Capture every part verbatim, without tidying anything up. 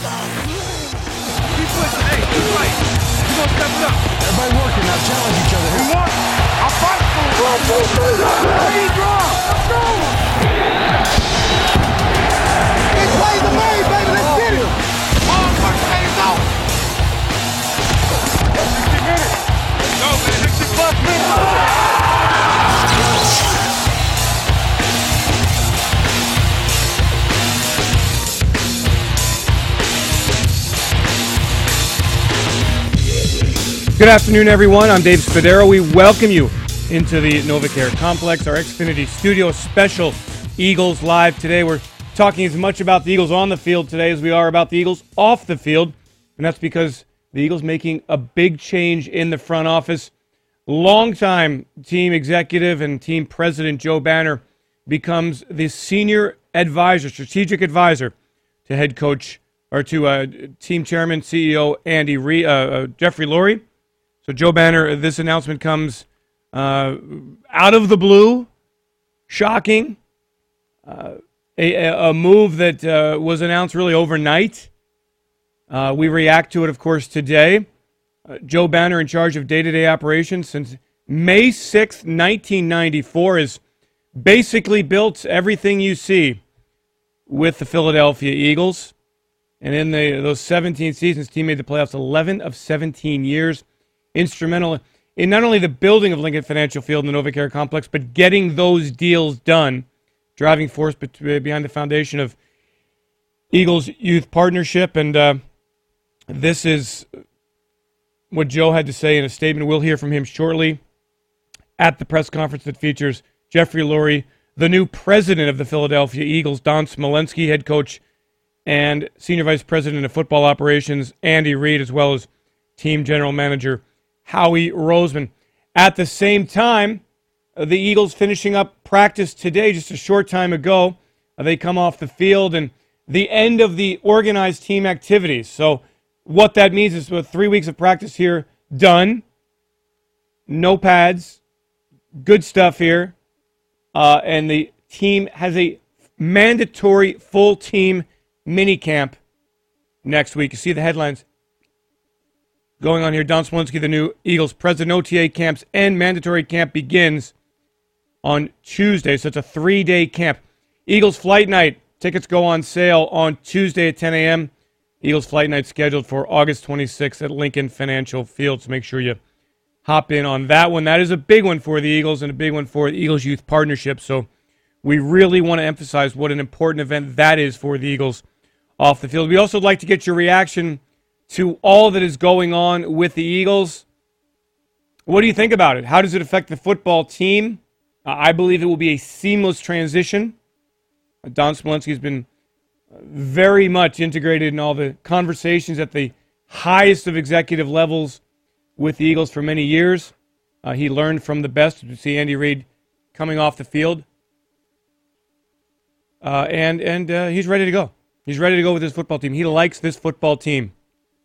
Keep pushing. Hey, keep right. You gonna step it up. Everybody working now. Challenge each other. You want? I'll fight for it. Ready, draw. Let's go. Big plays are made, baby. Let's get it. Hard work pays off. sixty minutes. Let's go, man. sixty plus minutes. Good afternoon, everyone. I'm Dave Spadaro. We welcome you into the NovaCare Complex, our Xfinity Studio special Eagles Live. Today, we're talking as much about the Eagles on the field today as we are about the Eagles off the field, and that's because the Eagles making a big change in the front office. Longtime team executive and team president Joe Banner becomes the senior advisor, strategic advisor to head coach or to uh, team chairman, C E O Andy Reid, uh, uh, Jeffrey Lurie. So Joe Banner, this announcement comes uh, out of the blue, shocking, uh, a, a move that uh, was announced really overnight. Uh, we react to it, of course, today. Uh, Joe Banner, in charge of day-to-day operations since May sixth, nineteen ninety-four, has basically built everything you see with the Philadelphia Eagles. And in the, those seventeen seasons, the team made the playoffs eleven of seventeen years. Instrumental in not only the building of Lincoln Financial Field and the NovaCare Complex, but getting those deals done. Driving force behind the foundation of Eagles Youth Partnership. And uh, this is what Joe had to say in a statement. We'll hear from him shortly at the press conference that features Jeffrey Lurie, the new president of the Philadelphia Eagles, Don Smolenski, head coach, and senior vice president of football operations, Andy Reid, as well as team general manager Howie Roseman. At the same time, uh, the Eagles finishing up practice today, just a short time ago. Uh, they come off the field and the end of the organized team activities. So what that means is with three weeks of practice here done, no pads, good stuff here, uh, and the team has a mandatory full team mini camp next week. You see the headlines going on here. Don Smolenski, the new Eagles president. O T A camps end. Mandatory camp begins on Tuesday, so it's a three-day camp. Eagles Flight Night. Tickets go on sale on Tuesday at ten a.m. Eagles Flight Night scheduled for August twenty-sixth at Lincoln Financial Field, so make sure you hop in on that one. That is a big one for the Eagles and a big one for the Eagles Youth Partnership, so we really want to emphasize what an important event that is for the Eagles off the field. We also like to get your reaction to all that is going on with the Eagles. What do you think about it? How does it affect the football team? Uh, I believe it will be a seamless transition. Uh, Don Smolenski has been uh, very much integrated in all the conversations at the highest of executive levels with the Eagles for many years. Uh, he learned from the best. To see Andy Reid coming off the field. Uh, and and uh, he's ready to go. He's ready to go with his football team. He likes this football team.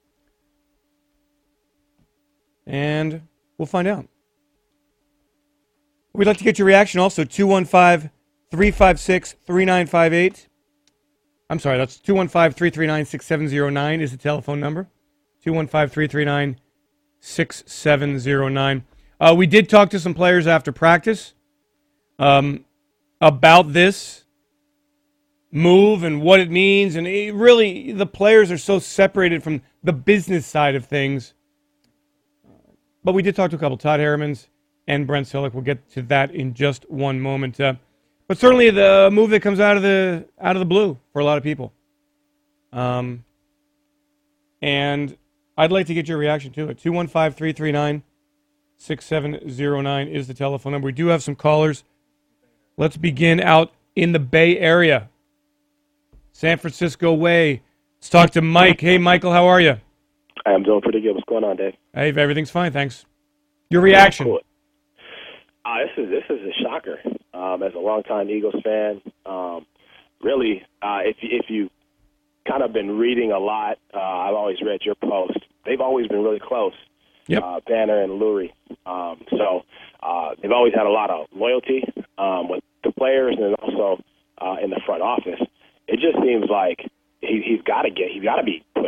And we'll find out. We'd like to get your reaction also. two one five, three five six, three nine five eight. I'm sorry, that's two one five, three three nine, six seven zero nine is the telephone number. two one five, three three nine, six seven zero nine. Uh, we did talk to some players after practice um, about this move and what it means. And it really, the players are so separated from the business side of things. But we did talk to a couple, Todd Herremans and Brent Selleck. We'll get to that in just one moment. Uh, but certainly the move that comes out of the out of the blue for a lot of people. Um, and I'd like to get your reaction to it. two one five, three three nine, six seven zero nine is the telephone number. We do have some callers. Let's begin out in the Bay Area. San Francisco way. Let's talk to Mike. Hey, Michael, how are you? I'm doing pretty good. What's going on, Dave? Hey, everything's fine, thanks. Your reaction? Cool. Uh, this is this is a shocker. Um, as a longtime Eagles fan, um, really, uh, if if you kind of been reading a lot, uh, I've always read your post. They've always been really close. Yep. Uh, Banner and Lurie. Um, so uh, they've always had a lot of loyalty um, with the players and also uh, in the front office. It just seems like he, he's got to get he's got to be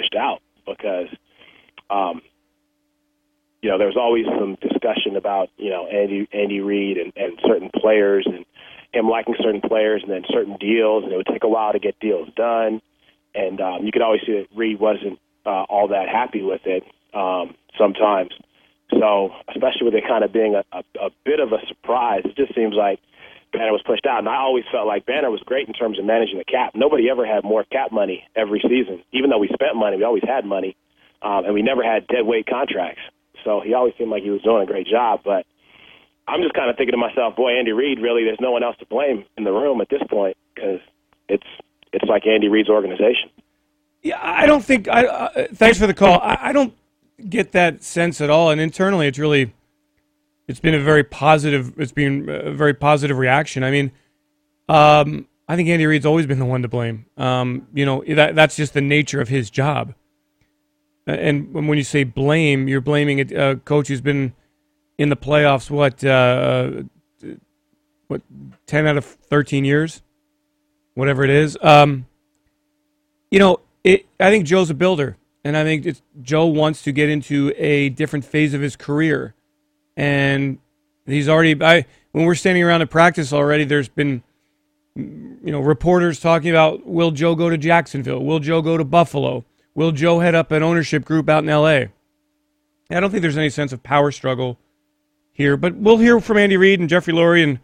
pushed out because, um, you know, there was always some discussion about, you know, Andy Andy Reid and, and certain players and him liking certain players and then certain deals, and it would take a while to get deals done. And um, you could always see that Reid wasn't uh, all that happy with it um, sometimes. So, especially with it kind of being a, a, a bit of a surprise, it just seems like Banner was pushed out. And I always felt like Banner was great in terms of managing the cap. Nobody ever had more cap money every season. Even though we spent money, we always had money, um, and we never had dead weight contracts. So he always seemed like he was doing a great job. But I'm just kind of thinking to myself, boy, Andy Reid, really, there's no one else to blame in the room at this point because it's it's like Andy Reid's organization. Yeah, I don't think. I, uh, thanks for the call. I, I don't get that sense at all. And internally, it's really, it's been a very positive. It's been a very positive reaction. I mean, um, I think Andy Reid's always been the one to blame. Um, you know, that that's just the nature of his job. And when you say blame, you're blaming a, a coach who's been in the playoffs. What, uh, what, ten out of thirteen years, whatever it is. Um, you know. It, I think Joe's a builder, and I think it's, Joe wants to get into a different phase of his career. And he's already, I, when we're standing around at practice already, there's been, you know, reporters talking about, will Joe go to Jacksonville? Will Joe go to Buffalo? Will Joe head up an ownership group out in L A? I don't think there's any sense of power struggle here, but we'll hear from Andy Reid and Jeffrey Lurie and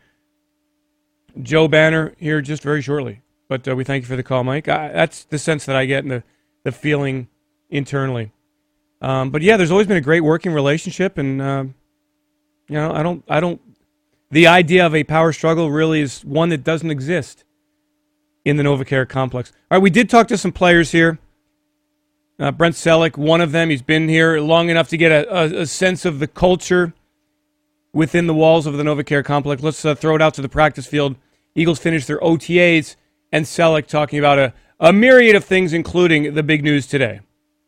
Joe Banner here just very shortly. But uh, we thank you for the call, Mike. I, that's the sense that I get and the, the feeling internally. Um, but yeah, there's always been a great working relationship, and uh, you know, I don't, I don't. The idea of a power struggle really is one that doesn't exist in the NovaCare complex. All right, we did talk to some players here. Uh, Brent Celek, one of them. He's been here long enough to get a, a, a sense of the culture within the walls of the NovaCare complex. Let's uh, throw it out to the practice field. Eagles finished their O T As. And Celek talking about a, a myriad of things, including the big news today.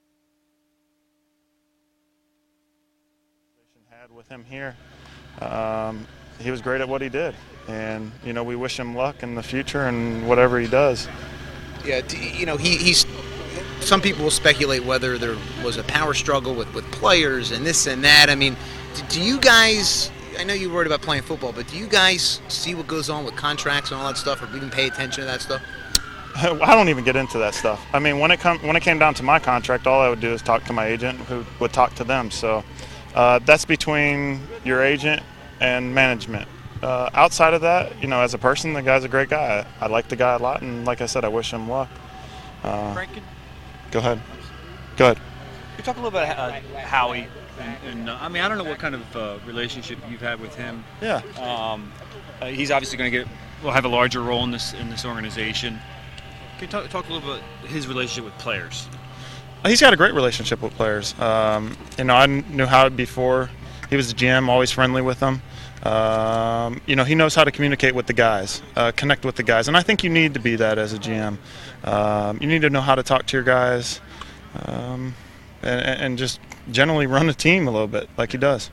Had with him here, um, he was great at what he did, and you know we wish him luck in the future and whatever he does. Yeah, you know he, he's. Some people will speculate whether there was a power struggle with, with players and this and that. I mean, do you guys? I know you're worried about playing football, but do you guys see what goes on with contracts and all that stuff, or even pay attention to that stuff? I don't even get into that stuff. I mean, when it come when it came down to my contract, all I would do is talk to my agent, who would talk to them. So uh, that's between your agent and management. Uh, outside of that, you know, as a person, the guy's a great guy. I, I like the guy a lot, and like I said, I wish him luck. Uh, Frank, can, go ahead. Go ahead. Can you talk a little bit about uh, Howie? And, and uh, I mean, I don't know what kind of uh, relationship you've had with him. Yeah. Um, uh, he's obviously going to get, will have a larger role in this in this organization. Can you talk, talk a little bit about his relationship with players? He's got a great relationship with players. Um, you know, I knew Howard before. He was the G M, always friendly with them. Um, you know, he knows how to communicate with the guys, uh, connect with the guys, and I think you need to be that as a G M. Um, you need to know how to talk to your guys, um, and, and just generally run a team a little bit like he does.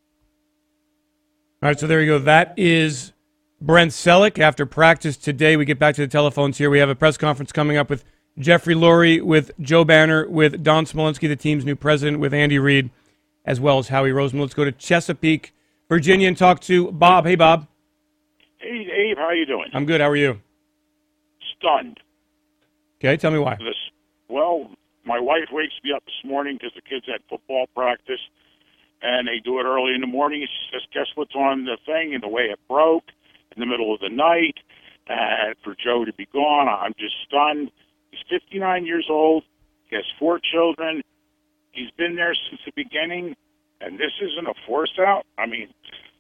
All right, so there you go. That is Brent Celek. After practice today, we get back to the telephones here. We have a press conference coming up with Jeffrey Lurie, with Joe Banner, with Don Smolenski, the team's new president, with Andy Reid, as well as Howie Roseman. Let's go to Chesapeake, Virginia, and talk to Bob. Hey, Bob. Hey, Dave. How are you doing? I'm good. How are you? Stunned. Okay, tell me why. This, well, my wife wakes me up this morning because the kids had football practice, and they do it early in the morning. And she says, guess what's on the thing? And the way it broke in the middle of the night, and for Joe to be gone, I'm just stunned. He's fifty-nine years old. He has four children. He's been there since the beginning, and this isn't a force out? I mean,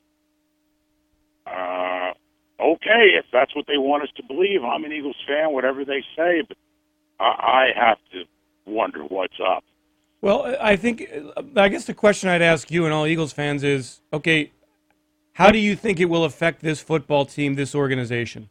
uh, okay, if that's what they want us to believe. I'm an Eagles fan, whatever they say, but I have to wonder what's up. Well, I think, I guess the question I'd ask you and all Eagles fans is, okay, how do you think it will affect this football team, this organization?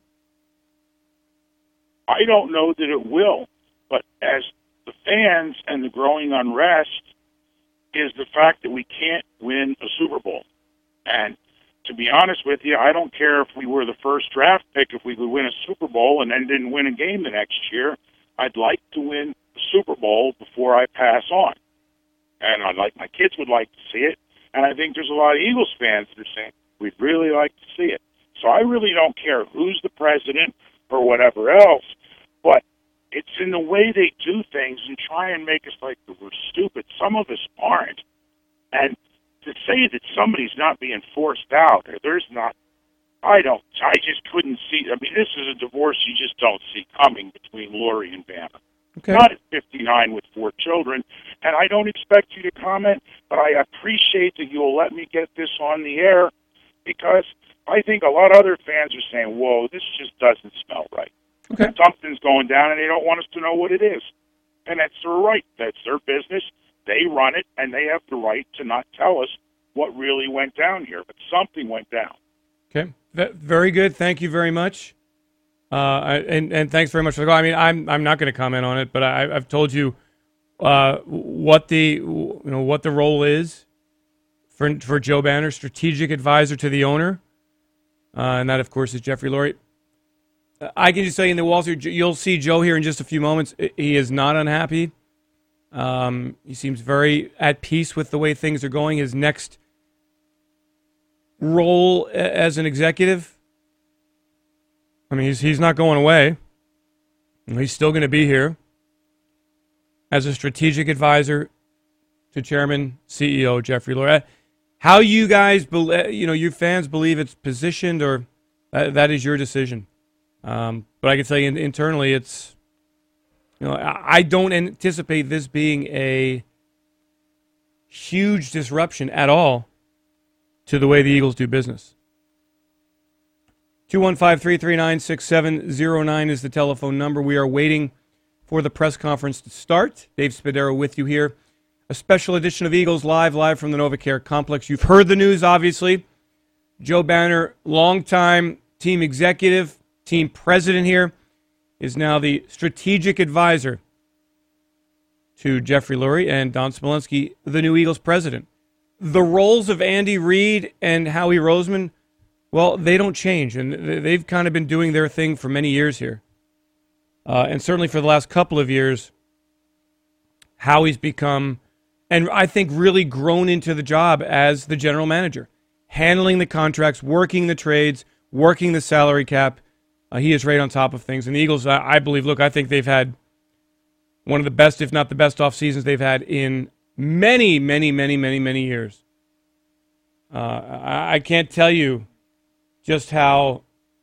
I don't know that it will, but as the fans and the growing unrest is the fact that we can't win a Super Bowl. And to be honest with you, I don't care if we were the first draft pick, if we could win a Super Bowl and then didn't win a game the next year. I'd like to win the Super Bowl before I pass on. And I like my kids would like to see it, and I think there's a lot of Eagles fans that are saying we'd really like to see it. So I really don't care who's the president or whatever else, but it's in the way they do things and try and make us like we're stupid. Some of us aren't. And to say that somebody's not being forced out, or there's not, I don't, I just couldn't see. I mean, this is a divorce you just don't see coming between Lori and Banner. Okay. Not at fifty-nine with four children. And I don't expect you to comment, but I appreciate that you'll let me get this on the air, because I think a lot of other fans are saying, whoa, this just doesn't smell right. Okay. Something's going down, and they don't want us to know what it is. And that's their right. That's their business. They run it, and they have the right to not tell us what really went down here. But something went down. Okay. That, very good. Thank you very much. Uh, I, and, and thanks very much for the call. I mean, I'm I'm not going to comment on it, but I, I've told you uh, what the you know what the role is for for Joe Banner, strategic advisor to the owner, uh, and that of course is Jeffrey Lurie. I can just tell you in the Wall Street, you'll see Joe here in just a few moments. He is not unhappy. Um, he seems very at peace with the way things are going. His next role as an executive, I mean, he's he's not going away. He's still going to be here as a strategic advisor to Chairman, C E O Jeffrey Lurie. How you guys, you know, you fans believe it's positioned, or that, that is your decision. Um, but I can tell you internally, it's, you know, I don't anticipate this being a huge disruption at all to the way the Eagles do business. two one five, three three nine, six seven zero nine is the telephone number. We are waiting for the press conference to start. Dave Spadaro with you here. A special edition of Eagles Live, live from the NovaCare Complex. You've heard the news, obviously. Joe Banner, longtime team executive, team president here, is now the strategic advisor to Jeffrey Lurie and Don Smolenski, the new Eagles president. The roles of Andy Reid and Howie Roseman, well, they don't change, and they've kind of been doing their thing for many years here. Uh, and certainly for the last couple of years, Howie's become, and I think really grown into the job as the general manager, handling the contracts, working the trades, working the salary cap. Uh, he is right on top of things. And the Eagles, I, I believe, look, I think they've had one of the best, if not the best, off seasons they've had in many, many, many, many, many years. Uh, I, I can't tell you just how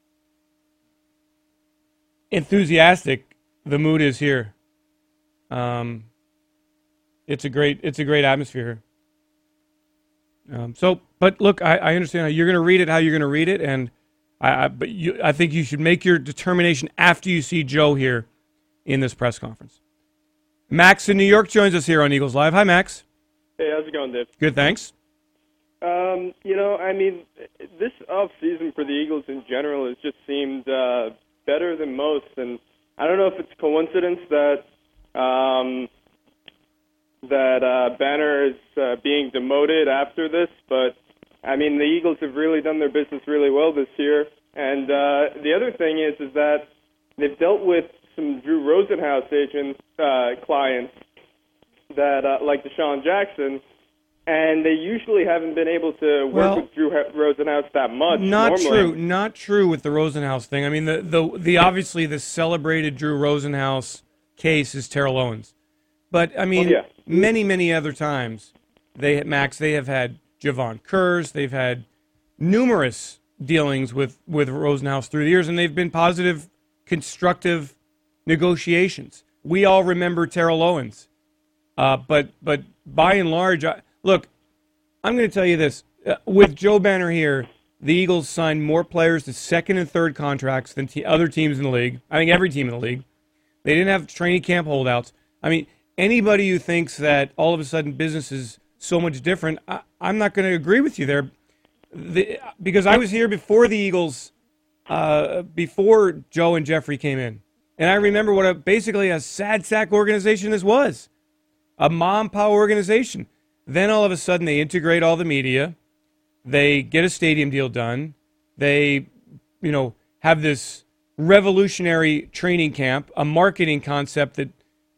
enthusiastic the mood is here. Um, it's a great, it's a great atmosphere here. Um, so, but look, I, I understand how you're going to read it, how you're going to read it, and I, I, but you, I think you should make your determination after you see Joe here in this press conference. Max in New York joins us here on Eagles Live. Hi, Max. Hey, how's it going, Dave? Good, thanks. Um, you know, I mean, this off-season for the Eagles in general has just seemed uh, better than most, and I don't know if it's coincidence that um, that uh, Banner is uh, being demoted after this, but I mean, the Eagles have really done their business really well this year. And uh, the other thing is, is that they've dealt with some Drew Rosenhaus agent uh, clients that, uh, like Deshaun Jackson, and they usually haven't been able to work well, with Drew Rosenhaus that much. Not normally. true. Not true with the Rosenhaus thing. I mean, the the, the obviously the celebrated Drew Rosenhaus case is Terrell Owens, but I mean, oh, yeah. many many other times they Max they have had Javon Kurz. They've had numerous dealings with, with Rosenhaus through the years, and they've been positive, constructive negotiations. We all remember Terrell Owens. Uh, but but by and large, I, look, I'm going to tell you this. Uh, with Joe Banner here, the Eagles signed more players to second and third contracts than te- other teams in the league. I think every team in the league. They didn't have training camp holdouts. I mean, anybody who thinks that all of a sudden business is so much different, I, I'm not going to agree with you there. The, because I was here before the Eagles, uh, before Joe and Jeffrey came in. And I remember what a, basically a sad sack organization this was. A mom power organization. Then all of a sudden they integrate all the media. They get a stadium deal done. They, you know, have this revolutionary training camp, a marketing concept that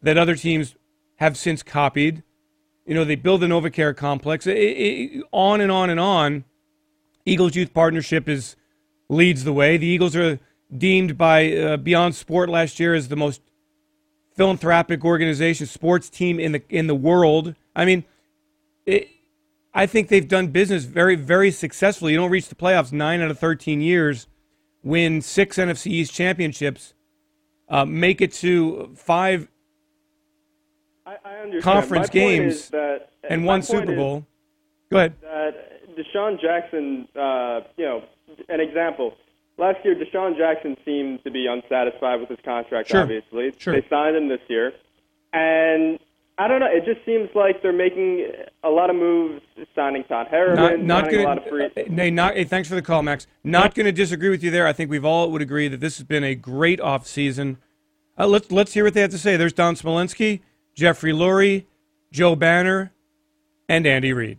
that other teams have since copied. You know, they build the NovaCare complex. It, it, on and on and on. Eagles Youth Partnership is leads the way. The Eagles are deemed by uh, Beyond Sport last year as the most philanthropic organization, sports team in the in the world. I mean, it, I think they've done business very, very successfully. You don't reach the playoffs nine out of thirteen years, win six N F C East championships, uh, make it to five I, I understand. conference My games, point is that, and my one point Super is Bowl. Go ahead. That Deshaun Jackson, uh, you know, an example. Last year, Deshaun Jackson seemed to be unsatisfied with his contract, Sure. obviously. Sure. They signed him this year. And I don't know, it just seems like they're making a lot of moves, signing Todd Harriman, Not, not signing gonna, a lot of free... uh, nay, not, hey, thanks for the call, Max. Not going to disagree with you there. I think we've all would agree that this has been a great offseason. Uh, let's, let's hear what they have to say. There's Don Smolenski, Jeffrey Lurie, Joe Banner, and Andy Reid.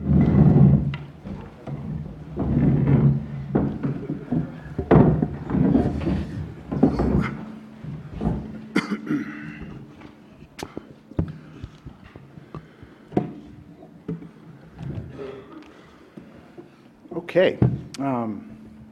Okay. Um,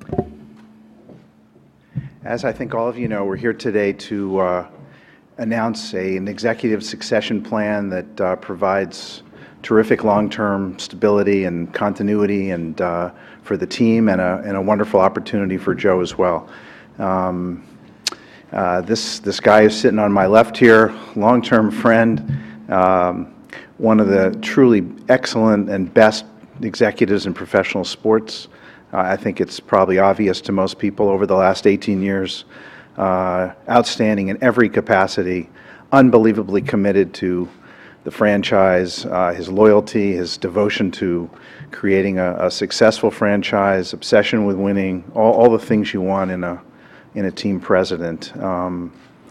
as I think all of you know, we're here today to uh, announce a, an executive succession plan that uh, provides terrific long-term stability and continuity and uh, for the team and a, and a wonderful opportunity for Joe as well. Um, uh, this, this guy is sitting on my left here, long-term friend, um, one of the truly excellent and best executives in professional sports. Uh, I think it's probably obvious to most people over the last eighteen years. Uh, outstanding in every capacity, unbelievably committed to the franchise, uh, his loyalty, his devotion to creating a, a successful franchise, obsession with winning, all, all the things you want in a in a team president. Um,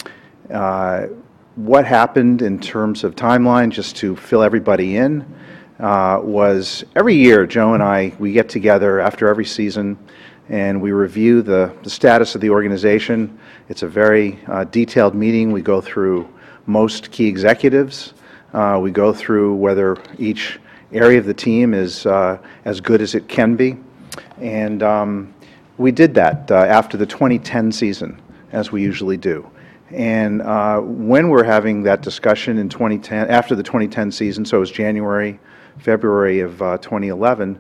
uh, what happened in terms of timeline, just to fill everybody in, Uh, was every year, Joe and I, we get together after every season and we review the, the status of the organization. It's a very uh, detailed meeting. We go through most key executives. Uh, we go through whether each area of the team is uh, as good as it can be. And um, we did that uh, after the twenty ten season, as we usually do. And uh, when we're having that discussion in twenty ten, after the twenty ten season, so it was January, February of uh, twenty eleven,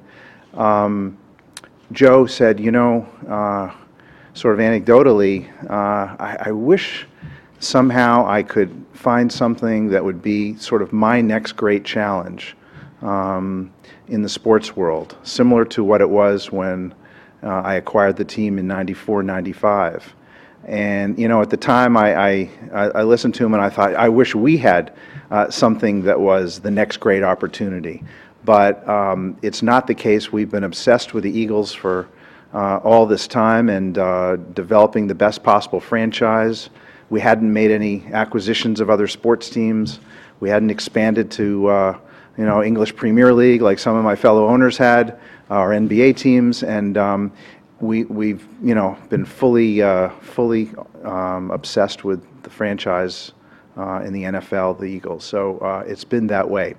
um, Joe said, you know, uh, sort of anecdotally, uh, I, I wish somehow I could find something that would be sort of my next great challenge um, in the sports world, similar to what it was when uh, I acquired the team in ninety-four, ninety-five. And, you know, at the time I, I, I listened to him and I thought, I wish we had uh, something that was the next great opportunity. But um, it's not the case. We've been obsessed with the Eagles for uh, all this time and uh, developing the best possible franchise. We hadn't made any acquisitions of other sports teams. We hadn't expanded to, uh, you know, English Premier League like some of my fellow owners had, our N B A teams. And um, We, we've, you know, been fully, uh, fully um, obsessed with the franchise uh, in the N F L, the Eagles. So uh, it's been that way.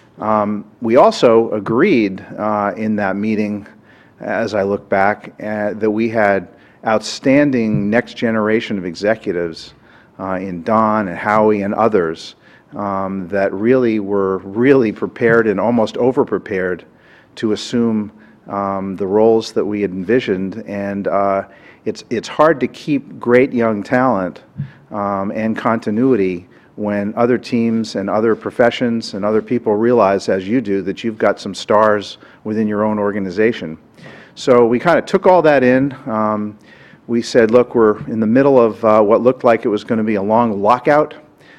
Um, we also agreed uh, in that meeting, as I look back, uh, that we had outstanding next generation of executives uh, in Don and Howie and others um, that really were really prepared and almost over-prepared to assume Um, the roles that we had envisioned, and uh, it's it's hard to keep great young talent um, and continuity when other teams and other professions and other people realize, as you do, that you've got some stars within your own organization. So we kind of took all that in. Um, we said, look, we're in the middle of uh, what looked like it was going to be a long lockout,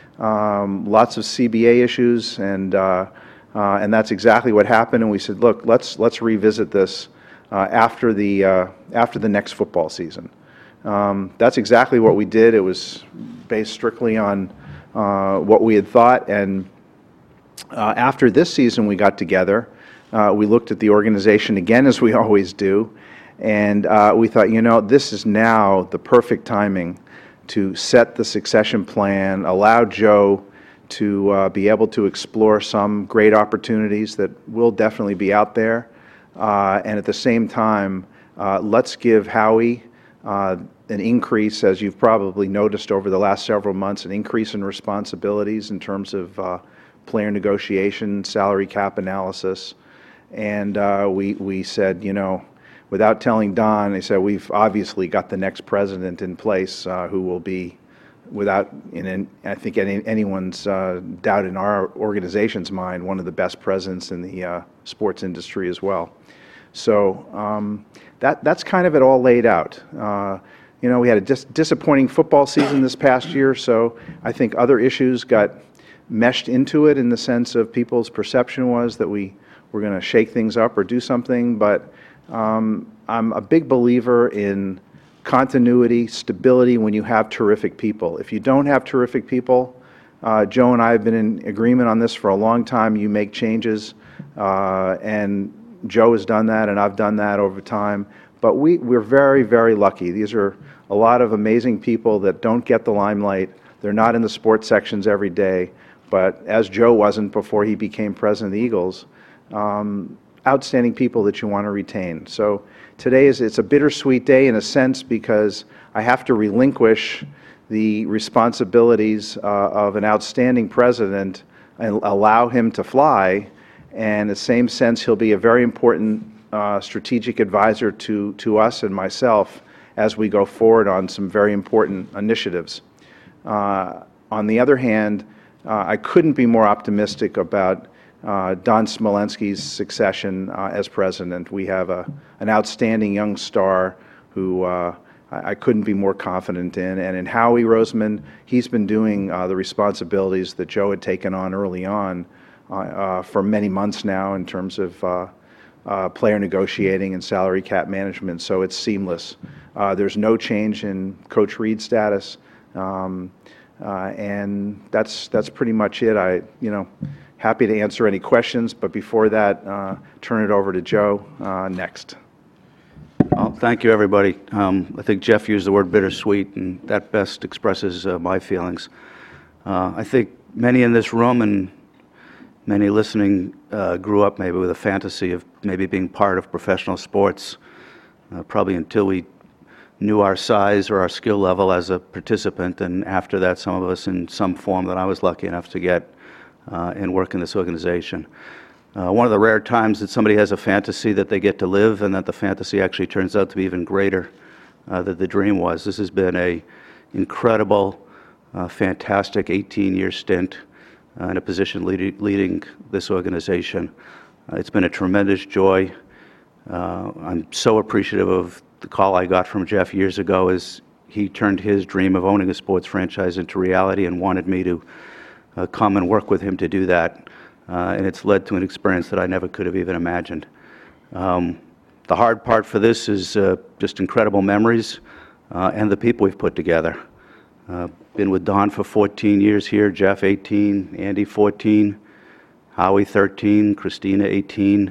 um, lots of C B A issues, and uh, Uh, and that's exactly what happened. And we said, look, let's let's revisit this uh, after the uh, after the next football season. Um, that's exactly what we did. It was based strictly on uh, what we had thought. And uh, after this season, we got together. Uh, we looked at the organization again, as we always do, and uh, we thought, you know, this is now the perfect timing to set the succession plan, allow Joe to uh, be able to explore some great opportunities that will definitely be out there. Uh, and at the same time, uh, let's give Howie uh, an increase, as you've probably noticed over the last several months, an increase in responsibilities in terms of uh, player negotiation, salary cap analysis. And uh, we, we said, you know, without telling Don, they said, we've obviously got the next president in place uh, who will be, without, in, in, I think, any, anyone's uh, doubt in our organization's mind, one of the best presidents in the uh, sports industry as well. So um, that that's kind of it all laid out. Uh, you know, we had a dis- disappointing football season this past year, so I think other issues got meshed into it in the sense of people's perception was that we were going to shake things up or do something, but um, I'm a big believer in continuity, stability when you have terrific people. If you don't have terrific people, uh, Joe and I have been in agreement on this for a long time. You make changes, uh, and Joe has done that, and I've done that over time. But we, we're very, very lucky. These are a lot of amazing people that don't get the limelight. They're not in the sports sections every day. But as Joe wasn't before he became president of the Eagles, um, outstanding people that you want to retain. So today is it's a bittersweet day in a sense because I have to relinquish the responsibilities uh, of an outstanding president and allow him to fly. And in the same sense, he'll be a very important uh, strategic advisor to, to us and myself as we go forward on some very important initiatives. Uh, on the other hand, uh, I couldn't be more optimistic about Uh, Don Smolensky's succession uh, as president. We have a, an outstanding young star who uh, I, I couldn't be more confident in. And in Howie Roseman, he's been doing uh, the responsibilities that Joe had taken on early on uh, uh, for many months now in terms of uh, uh, player negotiating and salary cap management, so it's seamless. Uh, there's no change in Coach Reed's status, um, uh, and that's that's pretty much it. I, you know, happy to answer any questions, but before that, uh, turn it over to Joe uh, next. Well, thank you, everybody. Um, I think Jeff used the word bittersweet, and that best expresses uh, my feelings. Uh, I think many in this room and many listening uh, grew up maybe with a fantasy of maybe being part of professional sports, uh, probably until we knew our size or our skill level as a participant, and after that, some of us in some form that I was lucky enough to get Uh, and work in this organization. Uh, one of the rare times that somebody has a fantasy that they get to live and that the fantasy actually turns out to be even greater uh, than the dream was. This has been a incredible, uh, fantastic eighteen-year stint uh, in a position lead- leading this organization. Uh, it's been a tremendous joy. Uh, I'm so appreciative of the call I got from Jeff years ago as he turned his dream of owning a sports franchise into reality and wanted me to Uh, come and work with him to do that, uh, and it's led to an experience that I never could have even imagined. Um, the hard part for this is uh, just incredible memories uh, and the people we've put together. Uh, been with Don for fourteen years here, Jeff eighteen, Andy fourteen, Howie thirteen, Christina eighteen.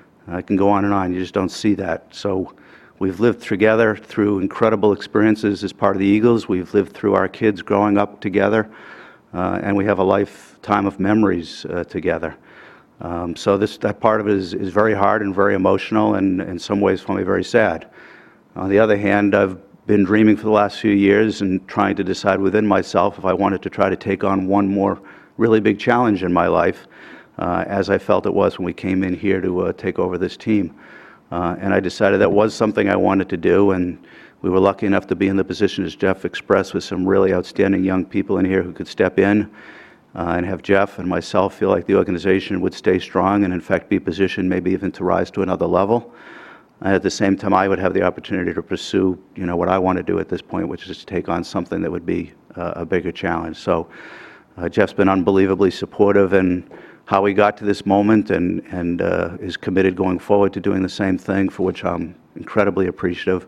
I can go on and on. You just don't see that. So we've lived together through incredible experiences as part of the Eagles. We've lived through our kids growing up together. Uh, and we have a lifetime of memories uh, together. Um, so this that part of it is, is very hard and very emotional and in some ways for me very sad. On the other hand, I've been dreaming for the last few years and trying to decide within myself if I wanted to try to take on one more really big challenge in my life, uh, as I felt it was when we came in here to uh, take over this team. Uh, and I decided that was something I wanted to do, and we were lucky enough to be in the position, as Jeff expressed, with some really outstanding young people in here who could step in uh, and have Jeff and myself feel like the organization would stay strong and, in fact, be positioned maybe even to rise to another level. And at the same time, I would have the opportunity to pursue, you know, what I want to do at this point, which is to take on something that would be uh, a bigger challenge. So uh, Jeff's been unbelievably supportive in how we got to this moment and, and uh, is committed going forward to doing the same thing, for which I'm incredibly appreciative.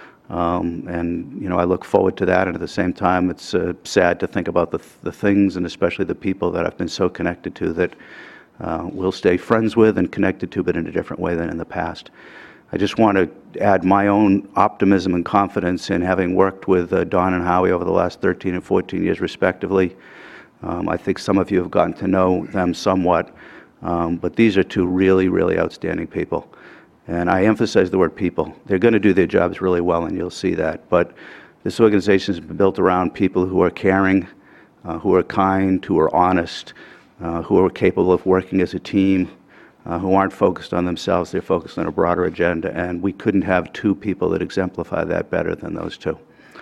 Um, and, you know, I look forward to that, and at the same time, it's uh, sad to think about the, the things and especially the people that I've been so connected to that uh, we'll stay friends with and connected to, but in a different way than in the past. I just want to add my own optimism and confidence in having worked with uh, Don and Howie over the last thirteen and fourteen years respectively. Um, I think some of you have gotten to know them somewhat, um, but these are two really, really outstanding people. And I emphasize the word people. They're going to do their jobs really well, and you'll see that. But this organization has been built around people who are caring, uh, who are kind, who are honest, uh, who are capable of working as a team, uh, who aren't focused on themselves. They're focused on a broader agenda, and we couldn't have two people that exemplify that better than those two.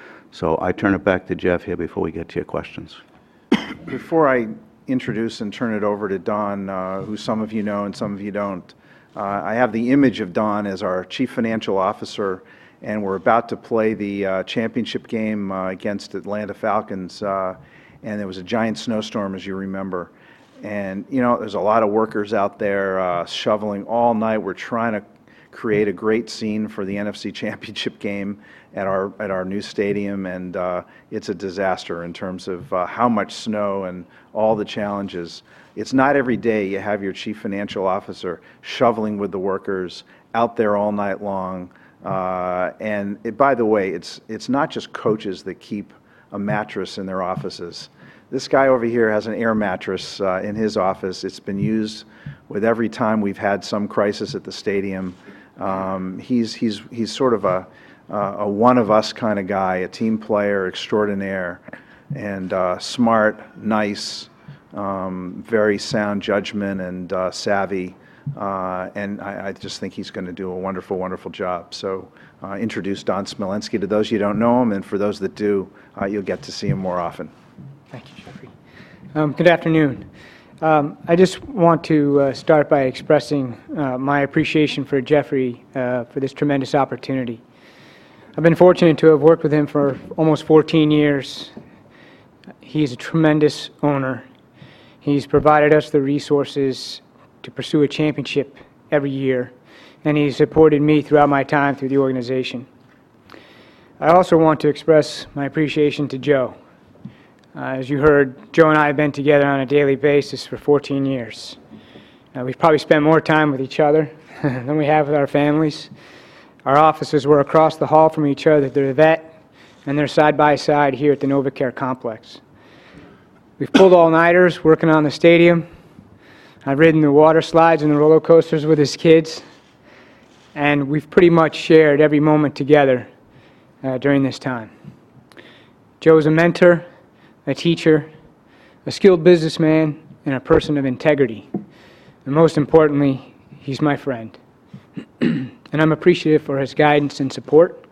So I turn it back to Jeff here before we get to your questions. Before I introduce and turn it over to Don, uh, who some of you know and some of you don't, uh, I have the image of Don as our Chief Financial Officer, and we're about to play the uh, championship game uh, against Atlanta Falcons, uh, and there was a giant snowstorm, as you remember. And, you know, there's a lot of workers out there uh, shoveling all night. We're trying to create a great scene for the N F C Championship game at our at our new stadium, and uh, it's a disaster in terms of uh, how much snow and all the challenges. It's not every day you have your Chief Financial Officer shoveling with the workers out there all night long. Uh, and it, by the way, it's it's not just coaches that keep a mattress in their offices. This guy over here has an air mattress uh, in his office. It's been used with every time we've had some crisis at the stadium. Um, he's he's he's sort of a uh, a one of us kind of guy, a team player extraordinaire, and uh, smart, nice, um, very sound judgment and uh, savvy. Uh, and I, I just think he's going to do a wonderful, wonderful job. So uh, introduce Don Smolenski to those you don't know him, and for those that do, uh, you'll get to see him more often. Thank you, Jeffrey. Um, good afternoon. Um, I just want to uh, start by expressing uh, my appreciation for Jeffrey uh, for this tremendous opportunity. I've been fortunate to have worked with him for almost fourteen years. He's a tremendous owner. He's provided us the resources to pursue a championship every year, and he's supported me throughout my time through the organization. I also want to express my appreciation to Joe. Uh, as you heard, Joe and I have been together on a daily basis for fourteen years. Uh, we've probably spent more time with each other than we have with our families. Our offices were across the hall from each other. They're vet, and they're side by side here at the NovaCare complex. We've pulled all-nighters working on the stadium. I've ridden the water slides and the roller coasters with his kids, and we've pretty much shared every moment together uh, during this time. Joe's a mentor, a teacher, a skilled businessman, and a person of integrity. And most importantly, he's my friend. And I'm appreciative for his guidance and support.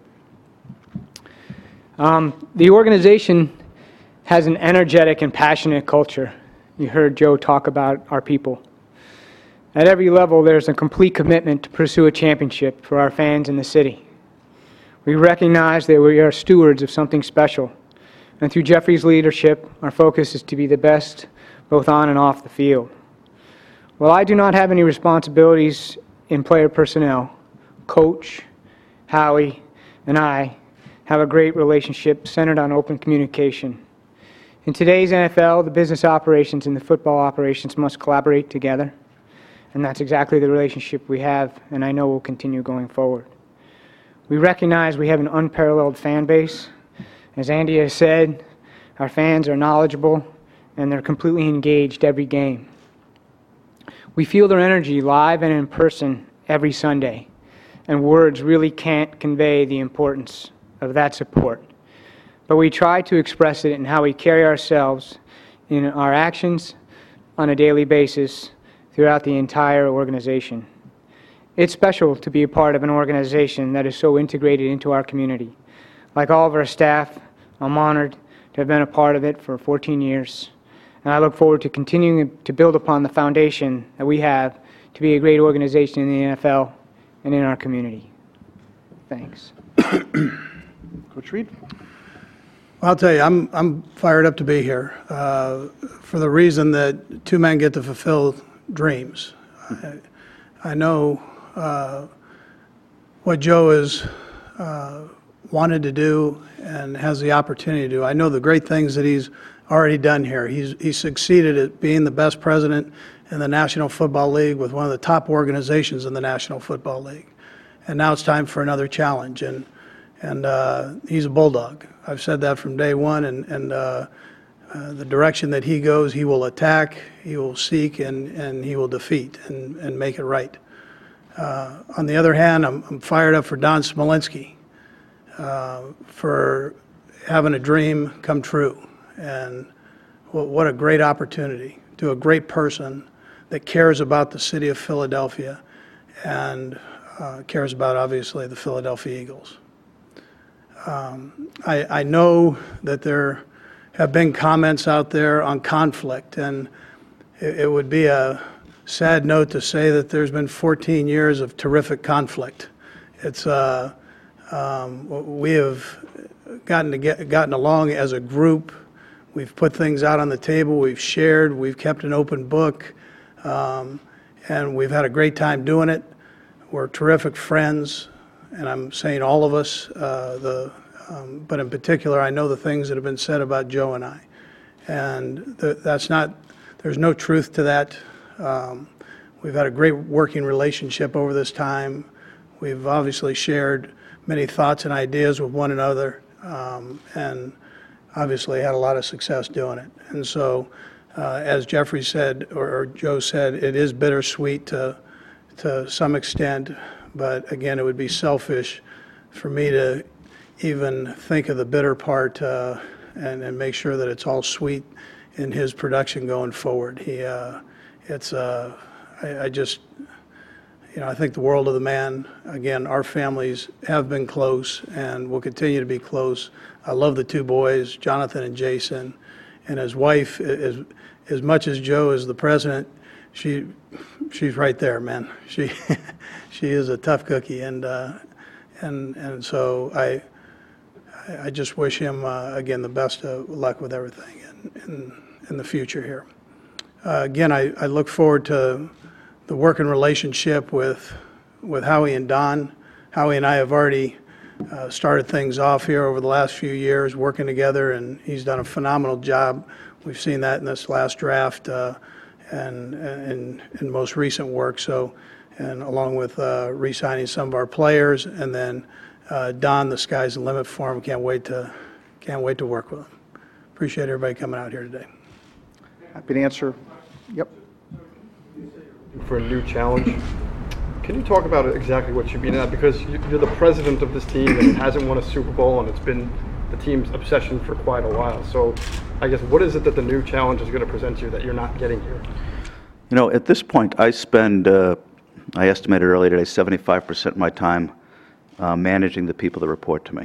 Um, the organization has an energetic and passionate culture. You heard Joe talk about our people. At every level, there's a complete commitment to pursue a championship for our fans in the city. We recognize that we are stewards of something special. And through Jeffrey's leadership, our focus is to be the best both on and off the field. While I do not have any responsibilities in player personnel, Coach, Howie, and I have a great relationship centered on open communication. In today's N F L, the business operations and the football operations must collaborate together, and that's exactly the relationship we have, and I know will continue going forward. We recognize we have an unparalleled fan base. As Andy has said, our fans are knowledgeable, and they're completely engaged every game. We feel their energy live and in person every Sunday, and words really can't convey the importance of that support. But we try to express it in how we carry ourselves in our actions on a daily basis throughout the entire organization. It's special to be a part of an organization that is so integrated into our community. Like all of our staff, I'm honored to have been a part of it for fourteen years, and I look forward to continuing to build upon the foundation that we have to be a great organization in the N F L and in our community. Thanks. Coach Reed? I'll tell you, I'm I'm fired up to be here uh, for the reason that two men get to fulfill dreams. I, I know uh, what Joe has uh, wanted to do and has the opportunity to do. I know the great things that he's already done here. He's he's succeeded at being the best president in the National Football League with one of the top organizations in the National Football League. and now it's time for another challenge. And and uh, he's a bulldog. I've said that from day one. And and uh, uh, the direction that he goes, he will attack, he will seek, and and he will defeat and and make it right. Uh, on the other hand, I'm, I'm fired up for Don Smolinski, uh, for having a dream come true. And what, what a great opportunity to a great person that cares about the city of Philadelphia and uh, cares about, obviously, the Philadelphia Eagles. Um, I, I know that there have been comments out there on conflict, and it, it would be a sad note to say that there's been fourteen years of terrific conflict. It's uh, um, we have gotten to get gotten along as a group. We've put things out on the table. We've shared. We've kept an open book, um, and we've had a great time doing it. We're terrific friends, and I'm saying all of us. Uh, the um, but in particular, I know the things that have been said about Joe and I, and th- that's not. There's no truth to that. Um, we've had a great working relationship over this time. We've obviously shared many thoughts and ideas with one another, um, and obviously had a lot of success doing it. And so, uh, as Jeffrey said, or, or Joe said, it is bittersweet to, to some extent, but again, it would be selfish for me to even think of the bitter part uh, and, and make sure that it's all sweet in his production going forward. He, uh, It's, uh, I, I just, you know, I think the world of the man. Again, our families have been close and will continue to be close. I love the two boys, Jonathan and Jason, and his wife. As as much as Joe is the president, she she's right there, man. She she is a tough cookie, and uh, and and so I I just wish him uh, again the best of luck with everything in in, in the future here. Uh, again, I, I look forward to the working relationship with with Howie and Don. Howie and I have already uh, started things off here over the last few years, working together, and he's done a phenomenal job. We've seen that in this last draft uh, and in in most recent work. So, and along with uh, re-signing some of our players, and then uh, Don, the sky's the limit for him. Can't wait to can't wait to work with him. Appreciate everybody coming out here today. Happy to answer. Yep. For a new challenge. Can you talk about exactly what you mean at? Because you're the president of this team and it hasn't won a Super Bowl, and it's been the team's obsession for quite a while. So I guess what is it that the new challenge is going to present to you that you're not getting here? You know, at this point, I spend, uh, I estimated earlier today, seventy-five percent of my time uh, managing the people that report to me.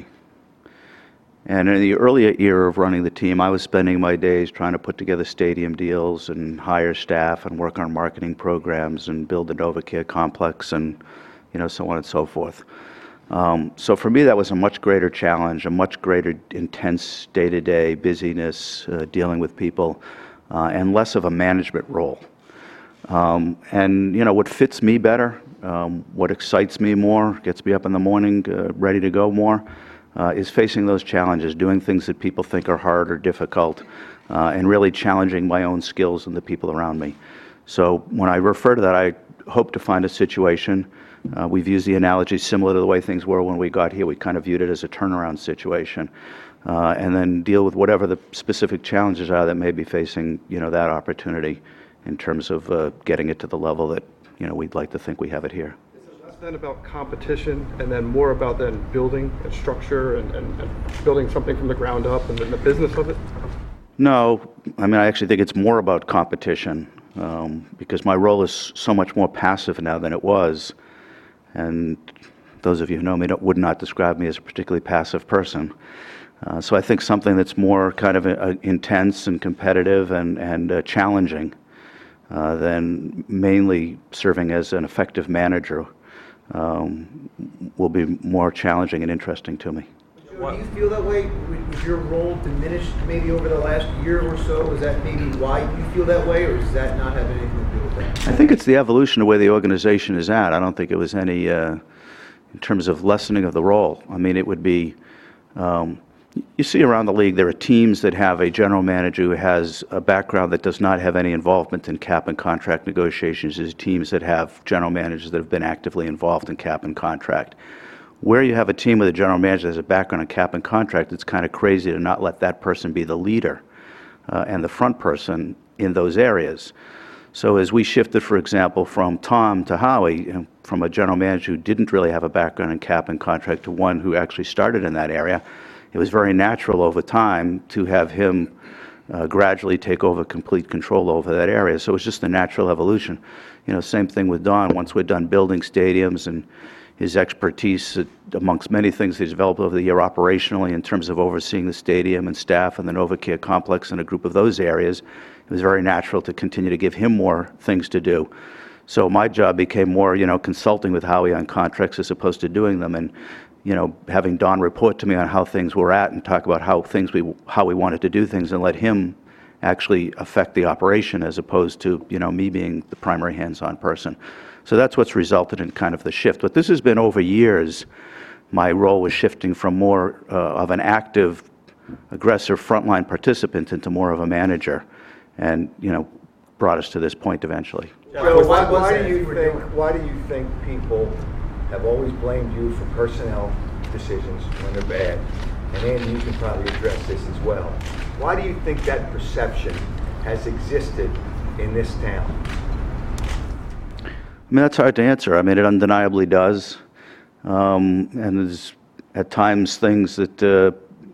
And in the earlier era of running the team, I was spending my days trying to put together stadium deals and hire staff and work on marketing programs and build the NovaCare complex and, you know, so on and so forth. Um, so for me, that was a much greater challenge, a much greater intense day-to-day busyness, uh, dealing with people, uh, and less of a management role. Um, and, you know, what fits me better, um, what excites me more, gets me up in the morning, uh, ready to go more, Uh, is facing those challenges, doing things that people think are hard or difficult, uh, and really challenging my own skills and the people around me. So when I refer to that, I hope to find a situation. Uh, we've used the analogy similar to the way things were when we got here. We kind of viewed it as a turnaround situation, uh, and then deal with whatever the specific challenges are that may be facing, you know, that opportunity in terms of uh, getting it to the level that, you know, we'd like to think we have it here. Then about competition, and then more about then building and structure and, and, and building something from the ground up and then the business of it? No, I mean, I actually think it's more about competition, um, because my role is so much more passive now than it was. And those of you who know me don't, would not describe me as a particularly passive person. Uh, so I think something that's more kind of a, a intense and competitive and, and uh, challenging uh, than mainly serving as an effective manager um, will be more challenging and interesting to me. Joe, do you feel that way? Was your role diminished maybe over the last year or so? Is that maybe why you feel that way, or does that not have anything to do with that? I think it's the evolution of where the organization is at. I don't think it was any, uh, in terms of lessening of the role. I mean, it would be, um, you see around the league, there are teams that have a general manager who has a background that does not have any involvement in cap and contract negotiations. There's teams that have general managers that have been actively involved in cap and contract. Where you have a team with a general manager that has a background in cap and contract, it's kind of crazy to not let that person be the leader uh, and the front person in those areas. So as we shifted, for example, from Tom to Howie, you know, from a general manager who didn't really have a background in cap and contract to one who actually started in that area, it was very natural over time to have him uh, gradually take over complete control over that area. So it was just a natural evolution. You know, same thing with Don. Once we're done building stadiums and his expertise, uh, amongst many things he's developed over the year operationally in terms of overseeing the stadium and staff and the NovaCare complex and a group of those areas, it was very natural to continue to give him more things to do. So my job became more, you know, consulting with Howie on contracts as opposed to doing them, and, you know, having Don report to me on how things were at and talk about how things we how we wanted to do things, and let him actually affect the operation as opposed to, you know, me being the primary hands-on person. So that's what's resulted in kind of the shift. But this has been over years. My role was shifting from more uh, of an active, aggressive frontline participant into more of a manager, and, you know, brought us to this point eventually. Joe, why, why do you think why do you think people have always blamed you for personnel decisions when they're bad? And Andy, you can probably address this as well. Why do you think that perception has existed in this town? I mean, that's hard to answer. I mean, it undeniably does. Um, and there's at times things that, uh,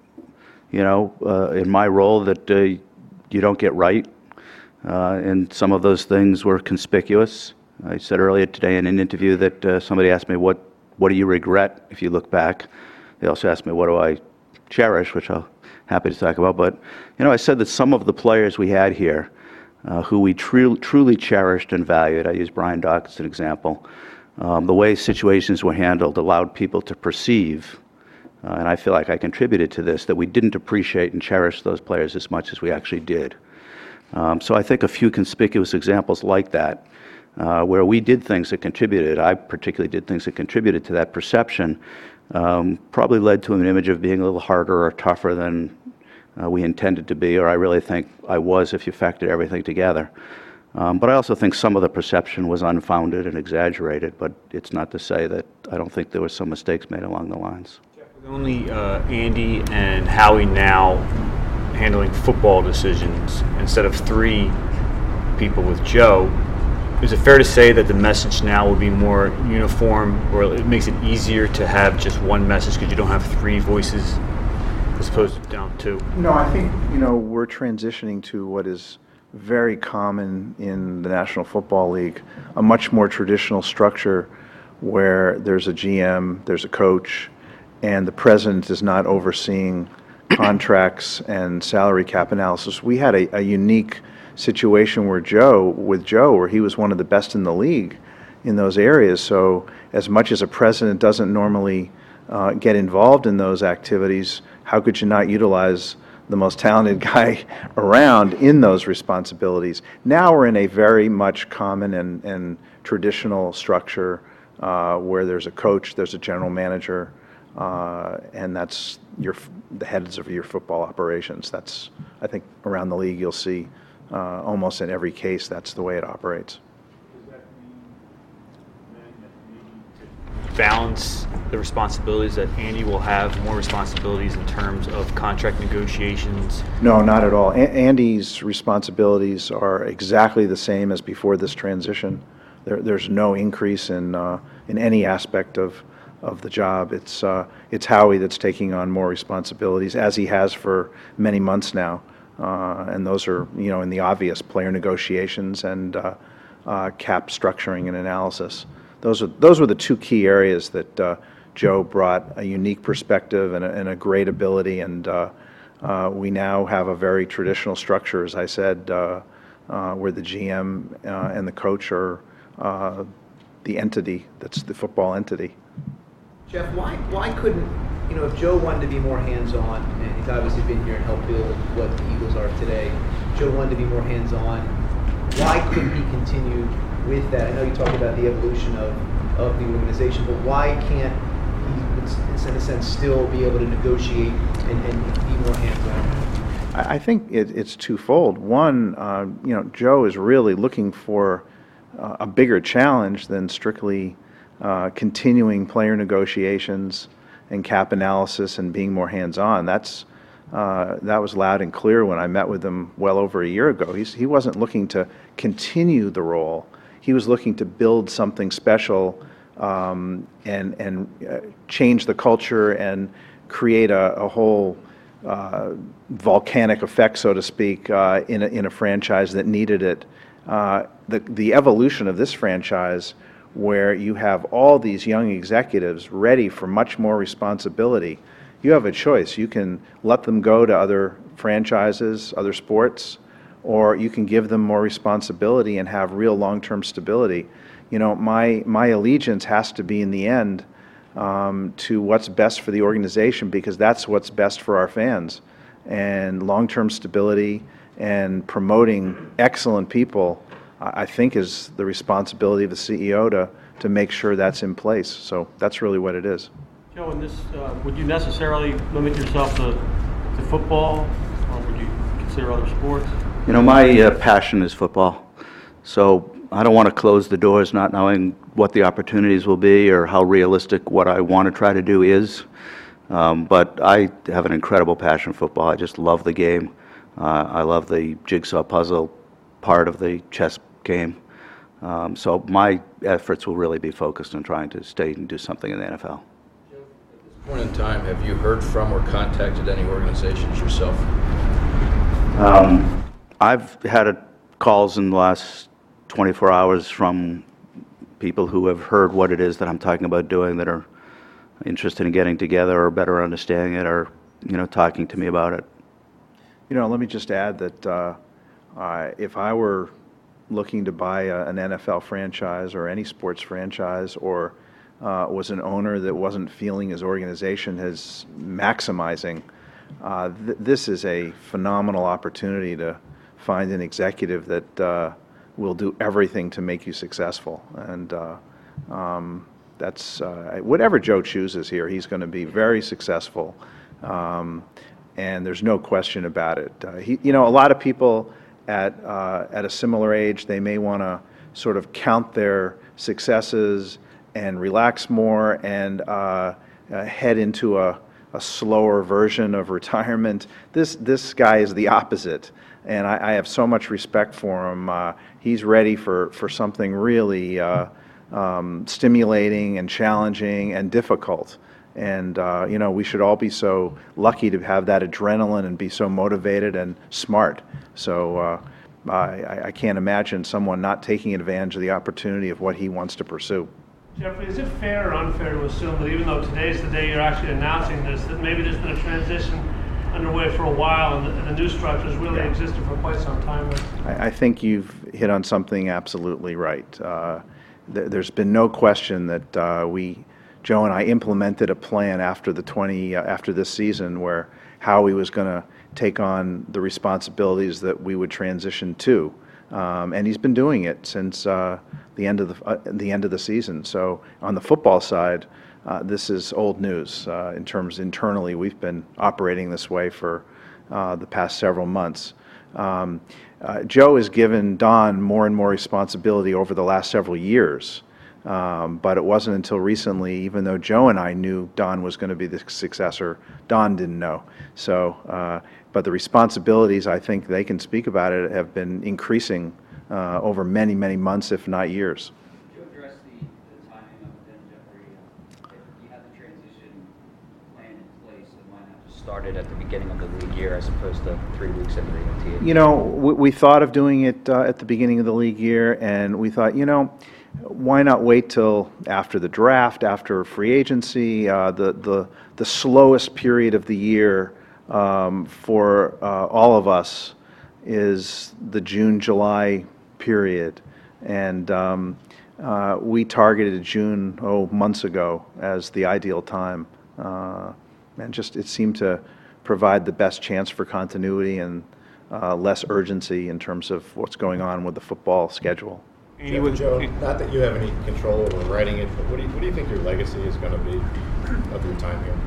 you know, uh, in my role that uh, you don't get right. Uh, and some of those things were conspicuous. I said earlier today in an interview that uh, somebody asked me, what, what do you regret if you look back? They also asked me, what do I cherish, which I'm happy to talk about. But, you know, I said that some of the players we had here uh, who we tru- truly cherished and valued, I use Brian Dock as an example, um, the way situations were handled allowed people to perceive, uh, and I feel like I contributed to this, that we didn't appreciate and cherish those players as much as we actually did. Um, so I think a few conspicuous examples like that, uh, where we did things that contributed, I particularly did things that contributed to that perception, um, probably led to an image of being a little harder or tougher than uh, we intended to be, or I really think I was if you factored everything together. Um, but I also think some of the perception was unfounded and exaggerated, but it's not to say that I don't think there were some mistakes made along the lines. With only uh, Andy and Howie now handling football decisions instead of three people with Joe, is it fair to say that the message now will be more uniform, or it makes it easier to have just one message because you don't have three voices as opposed to down two? No, I think, you know, we're transitioning to what is very common in the National Football League, a much more traditional structure where there's a G M, there's a coach, and the president is not overseeing contracts and salary cap analysis. We had a, a unique situation where Joe, with Joe, where he was one of the best in the league in those areas. So as much as a president doesn't normally uh, get involved in those activities, how could you not utilize the most talented guy around in those responsibilities? Now we're in a very much common and, and traditional structure uh, where there's a coach, there's a general manager, Uh, and that's your the heads of your football operations. That's, I think, around the league you'll see uh, almost in every case that's the way it operates. Balance the responsibilities, that Andy will have more responsibilities in terms of contract negotiations? No, not at all. A- Andy's responsibilities are exactly the same as before this transition. There, there's no increase in uh, in any aspect of of the job. It's uh, it's Howie that's taking on more responsibilities, as he has for many months now, uh, and those are, you know, in the obvious player negotiations and uh, uh, cap structuring and analysis. Those are those were the two key areas that uh, Joe brought a unique perspective and a, and a great ability, and uh, uh, we now have a very traditional structure, as I said, uh, uh, where the G M uh, and the coach are uh, the entity that's the football entity. Jeff, why why couldn't, you know, if Joe wanted to be more hands-on, and he's obviously been here and helped build what the Eagles are today, Joe wanted to be more hands-on, why couldn't he continue with that? I know you talked about the evolution of, of the organization, but why can't he, in a sense, still be able to negotiate and, and be more hands-on? I, I think it, it's twofold. One, uh, you know, Joe is really looking for uh, a bigger challenge than strictly uh, continuing player negotiations and cap analysis and being more hands-on. That's uh, that was loud and clear when I met with him well over a year ago. He's, he wasn't looking to continue the role. He was looking to build something special um, and and uh, change the culture and create a, a whole uh, volcanic effect, so to speak, uh, in a, in a franchise that needed it. Uh, the the evolution of this franchise, where you have all these young executives ready for much more responsibility, you have a choice. You can let them go to other franchises, other sports, or you can give them more responsibility and have real long-term stability. You know, my my allegiance has to be in the end um, to what's best for the organization, because that's what's best for our fans. And long-term stability and promoting excellent people, I think, is the responsibility of the C E O to to make sure that's in place. So that's really what it is. Joe, in this, uh, would you necessarily limit yourself to, to football, or would you consider other sports? You know, my uh, passion is football, so I don't want to close the doors not knowing what the opportunities will be or how realistic what I want to try to do is. Um, but I have an incredible passion for football. I just love the game. Uh, I love the jigsaw puzzle part of the chess game. Um, so my efforts will really be focused on trying to stay and do something in the N F L. At this point in time, have you heard from or contacted any organizations yourself? Um, I've had a, calls in the last twenty-four hours from people who have heard what it is that I'm talking about doing, that are interested in getting together or better understanding it, or, you know, talking to me about it. You know, let me just add that uh, uh, if I were looking to buy a, an N F L franchise or any sports franchise, or uh, was an owner that wasn't feeling his organization as maximizing, uh, th- this is a phenomenal opportunity to find an executive that uh, will do everything to make you successful. And uh, um, that's uh, whatever Joe chooses here, he's going to be very successful. Um, and there's no question about it. Uh, he, you know, a lot of people at uh, at a similar age, they may want to sort of count their successes and relax more and uh, uh, head into a, a slower version of retirement. This this guy is the opposite, and I, I have so much respect for him. Uh, he's ready for for something really uh, um, stimulating and challenging and difficult. And, uh, you know, we should all be so lucky to have that adrenaline and be so motivated and smart. So uh, I, I can't imagine someone not taking advantage of the opportunity of what he wants to pursue. Jeffrey, is it fair or unfair to assume that even though today's the day you're actually announcing this, that maybe there's been a transition underway for a while and the, and the new structures really yeah. existed for quite some time? I, I think you've hit on something absolutely right. Uh, th- there's been no question that uh, we... Joe and I implemented a plan after the twenty uh, after this season where Howie was going to take on the responsibilities that we would transition to, um, and he's been doing it since uh, the end of the uh, the end of the season. So on the football side, uh, this is old news. Uh, in terms internally, we've been operating this way for uh, the past several months. Um, uh, Joe has given Don more and more responsibility over the last several years. Um, but it wasn't until recently, even though Joe and I knew Don was going to be the successor, Don didn't know. So, uh, but the responsibilities, I think they can speak about it, have been increasing uh, over many, many months, if not years. Could you address the, the timing of it, Jeffrey? If you had the transition plan in place, then why not just start it at the beginning of the league year as opposed to three weeks into the O T A? You know, we, we thought of doing it uh, at the beginning of the league year, and we thought, you know, why not wait till after the draft, after free agency, uh, the, the the slowest period of the year um, for uh, all of us is the June, July period. And um, uh, we targeted June, oh, months ago as the ideal time. Uh, and just it seemed to provide the best chance for continuity and uh, less urgency in terms of what's going on with the football schedule. Jeff, Joe, not that you have any control over writing it, but what do you, what do you think your legacy is going to be? of your time here?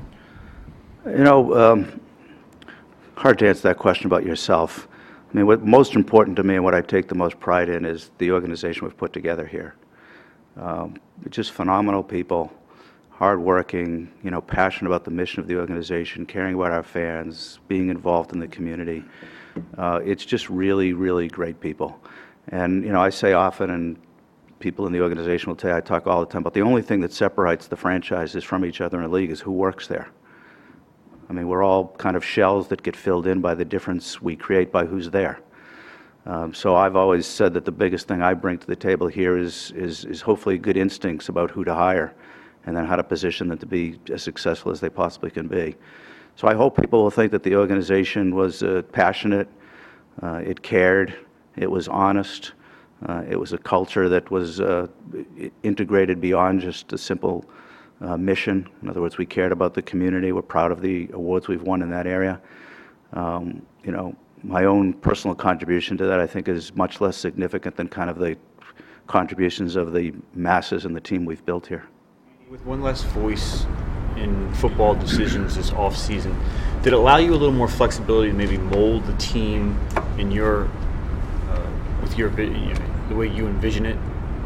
You know, um, hard to answer that question about yourself. I mean, what's most important to me and what I take the most pride in is the organization we've put together here. Um, just phenomenal people, hardworking, you know, passionate about the mission of the organization, caring about our fans, being involved in the community. Uh, it's just really, really great people. And, you know, I say often, and people in the organization will tell you, I talk all the time, but the only thing that separates the franchises from each other in the league is who works there. I mean, we're all kind of shells that get filled in by the difference we create by who's there. Um, so I've always said that the biggest thing I bring to the table here is, is, is hopefully good instincts about who to hire and then how to position them to be as successful as they possibly can be. So I hope people will think that the organization was uh, passionate, uh, it cared, it was honest, uh, it was a culture that was uh, integrated beyond just a simple Uh, mission. In other words, we cared about the community. We're proud of the awards we've won in that area. Um, you know, my own personal contribution to that, I think, is much less significant than kind of the contributions of the masses and the team we've built here. With one less voice in football decisions this offseason, did it allow you a little more flexibility to maybe mold the team in your, uh, with your, you know, the way you envision it?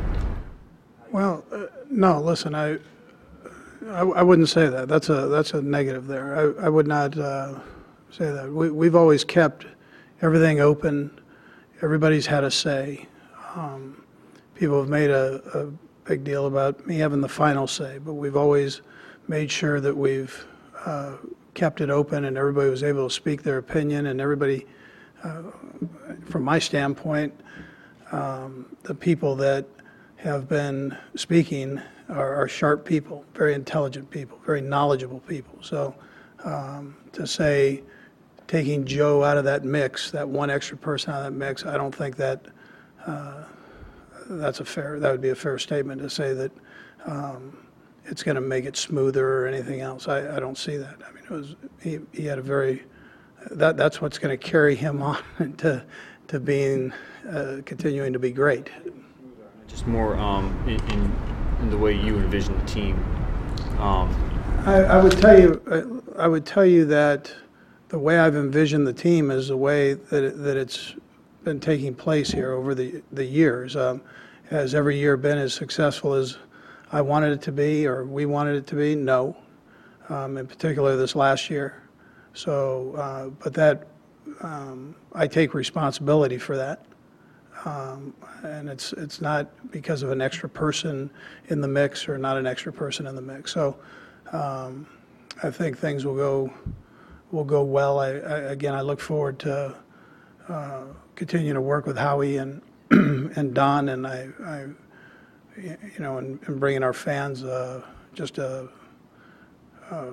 Well, uh, no. Listen, I. I, I wouldn't say that. That's a that's a negative there. I, I would not uh, say that. We, we've always kept everything open. Everybody's had a say. Um, people have made a, a big deal about me having the final say, but we've always made sure that we've uh, kept it open and everybody was able to speak their opinion, and everybody, uh, from my standpoint, um, the people that have been speaking are, are sharp people, very intelligent people, very knowledgeable people. So um, to say taking Joe out of that mix, that one extra person out of that mix, I don't think that uh, that's a fair, that would be a fair statement to say that um, it's going to make it smoother or anything else. I, I don't see that. I mean, it was, he, he had a very, that that's what's going to carry him on to, to being, uh, continuing to be great. Just more um, in, in, in the way you envision the team. Um, I, I would tell you, I would tell you that the way I've envisioned the team is the way that it, that it's been taking place here over the the years. Um, has every year been as successful as I wanted it to be, or we wanted it to be? No. Um, in particular, this last year. So, uh, but that um, I take responsibility for that. Um, and it's it's not because of an extra person in the mix or not an extra person in the mix. So um, I think things will go will go well. I, I, again, I look forward to uh, continuing to work with Howie and and Don, and I, I you know, and, and bringing our fans uh, just a, a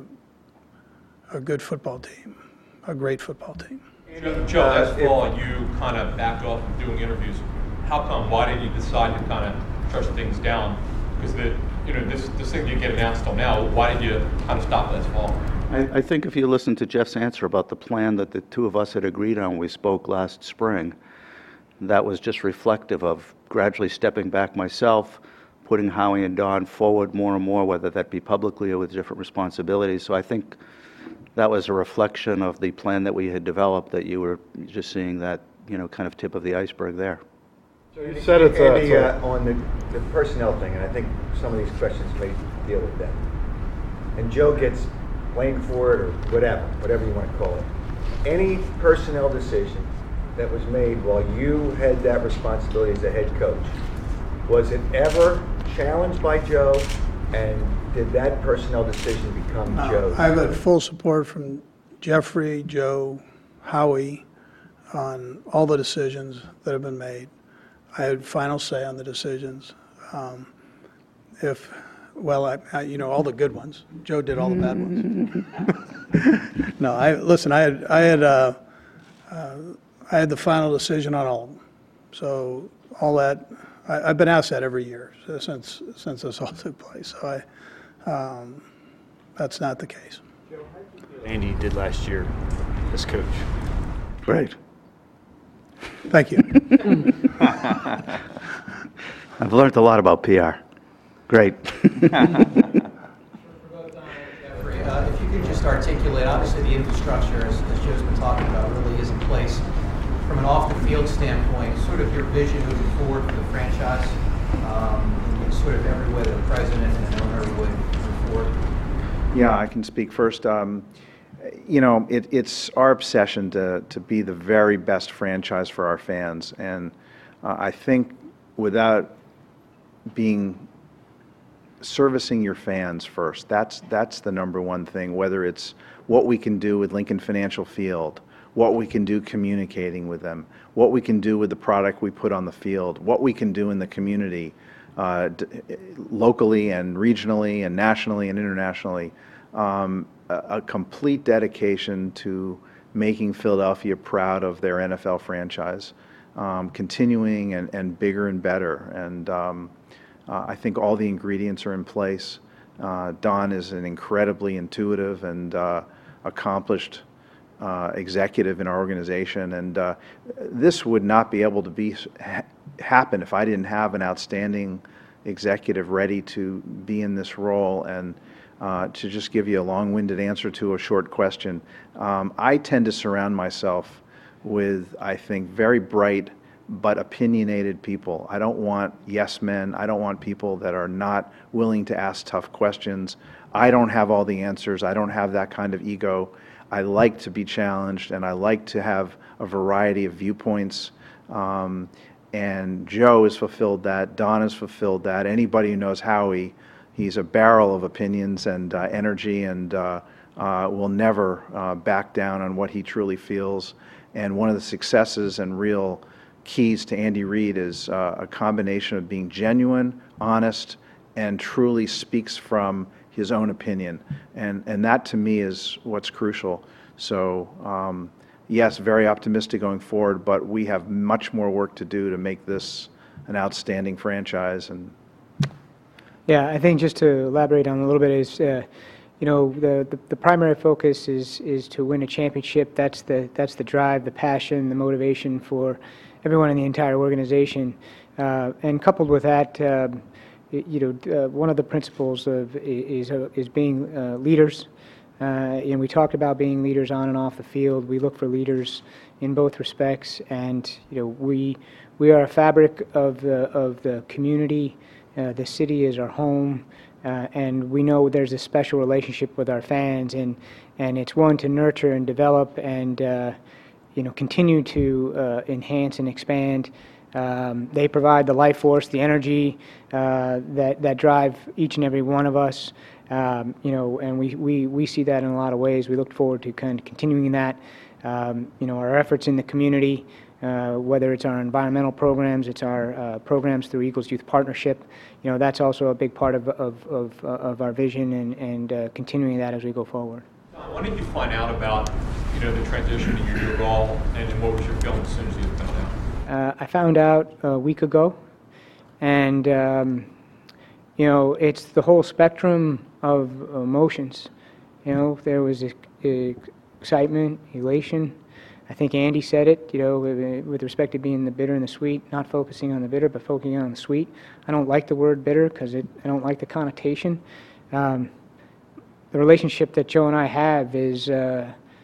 a good football team, a great football team. Joe, Joe, last fall you kind of backed off of doing interviews. How come? Why did you decide to kind of shut things down? Because the, you know, this this thing didn't get announced till now. Why did you kind of stop last fall? I, I think if you listen to Jeff's answer about the plan that the two of us had agreed on when we spoke last spring, that was just reflective of gradually stepping back myself, putting Howie and Don forward more and more, whether that be publicly or with different responsibilities. So I think that was a reflection of the plan that we had developed, that you were just seeing that, you know, kind of tip of the iceberg there. So you said it's Andy, uh, uh, on the, the personnel thing, and I think some of these questions may deal with that. And Joe gets blamed for it or whatever, whatever you want to call it. Any personnel decision that was made while you had that responsibility as a head coach, was it ever challenged by Joe, and did that personnel decision become Uh, Joe's? I've had full support from Jeffrey, Joe, Howie on all the decisions that have been made. I had final say on the decisions. Um, if, well, I, I, you know, all the good ones. Joe did all the bad ones. No, I listen. I had, I had, uh, uh, I had the final decision on all of them. So all that, I, I've been asked that every year since since this all took place. So I, um, that's not the case. Andy did last year as coach. Great. Thank you. I've learned a lot about P R. Great. just articulate, obviously the infrastructure, as, as Joe's been talking about, really is in place. From an off-the-field standpoint, sort of your vision moving forward for the franchise, um, in sort of every way that the president and an owner would move forward? Yeah, I can speak first. Um, you know, it, it's our obsession to, to be the very best franchise for our fans. And uh, I think without being servicing your fans first, that's, that's the number one thing, whether it's what we can do with Lincoln Financial Field, what we can do communicating with them, what we can do with the product we put on the field, what we can do in the community, uh, d- locally and regionally and nationally and internationally. Um, a, a complete dedication to making Philadelphia proud of their N F L franchise, um, continuing and, and bigger and better. And um, uh, I think all the ingredients are in place. Uh, Don is an incredibly intuitive and uh, accomplished Uh, executive in our organization, and uh, this would not be able to be ha- happen if I didn't have an outstanding executive ready to be in this role. And uh, to just give you a long-winded answer to a short question, um, I tend to surround myself with, I think, very bright but opinionated people. I don't want yes men. I don't want people that are not willing to ask tough questions. I don't have all the answers. I don't have that kind of ego. I like to be challenged, and I like to have a variety of viewpoints. Um, and Joe has fulfilled that. Don has fulfilled that. Anybody who knows Howie, he's a barrel of opinions and uh, energy, and uh, uh, will never uh, back down on what he truly feels. And one of the successes and real keys to Andy Reid is uh, a combination of being genuine, honest, and truly speaks from his own opinion, and and that to me is what's crucial. So um, yes, very optimistic going forward, but we have much more work to do to make this an outstanding franchise. And yeah, I think just to elaborate on a little bit is, uh, you know, the, the the primary focus is is to win a championship. That's the that's the drive, the passion, the motivation for everyone in the entire organization, uh, and coupled with that. Uh, You know, uh, one of the principles of is uh, is being uh, leaders, uh, and we talked about being leaders on and off the field. We look for leaders in both respects, and you know, we we are a fabric of the of the community. Uh, the city is our home, uh, and we know there's a special relationship with our fans, and and it's one to nurture and develop, and uh, you know, continue to uh, enhance and expand. Um, they provide the life force, the energy uh, that that drive each and every one of us. Um, you know, and we, we, we see that in a lot of ways. We look forward to kind of continuing that. Um, you know, our efforts in the community, uh, whether it's our environmental programs, it's our uh, programs through Eagles Youth Partnership. You know, that's also a big part of of of, uh, of our vision, and and uh, continuing that as we go forward. When did you find out about, you know, the transition in your new role, and what was your feeling as soon as you found out? Uh, I found out a week ago, and um, you know, it's the whole spectrum of emotions. You know, there was a, a excitement, elation. I think Andy said it, you know, with, with respect to being the bitter and the sweet, not focusing on the bitter, but focusing on the sweet. I don't like the word bitter because I don't like the connotation. Um, the relationship that Joe and I have is, uh,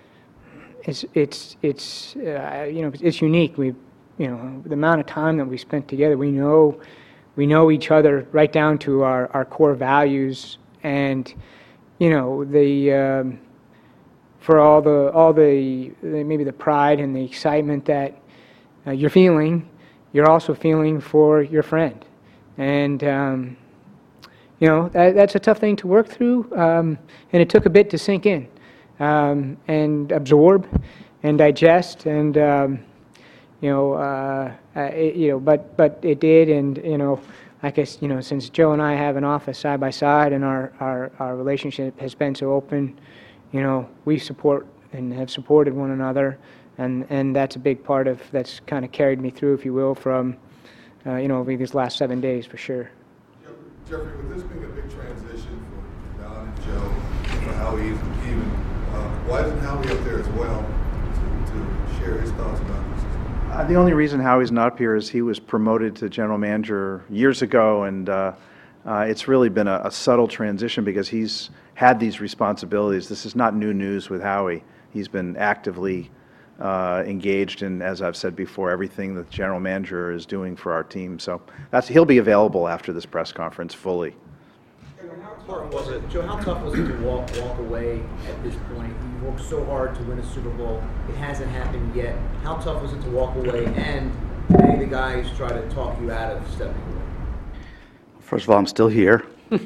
it's, it's, it's uh, you know, it's unique. We've You know, the amount of time that we spent together, we know, we know each other right down to our, our core values, and you know, the um, for all the all the, the maybe the pride and the excitement that uh, you're feeling, you're also feeling for your friend, and um, you know, that, that's a tough thing to work through, um, and it took a bit to sink in um, and absorb and digest, and. Um, You know, uh, uh, it, you know, but but it did, and you know, I guess you know, since Joe and I have an office side by side, and our, our, our relationship has been so open, you know, we support and have supported one another, and and that's a big part of that's kind of carried me through, if you will, from uh, you know, over these last seven days for sure. Jeffrey, with this being a big transition for Don and Joe, for Howie even, uh, why isn't Howie up there as well to, to share his thoughts about this? Uh, the only reason Howie's not up here is he was promoted to general manager years ago, and uh, uh, it's really been a, a subtle transition because he's had these responsibilities. This is not new news with Howie. He's been actively uh, engaged in, as I've said before, everything that the general manager is doing for our team. So that's he'll be available after this press conference fully. How tough was it, Joe? How tough was it to walk walk away at this point? You worked so hard to win a Super Bowl. It hasn't happened yet. How tough was it to walk away? And many of the guys try to talk you out of stepping away. First of all, I'm still here.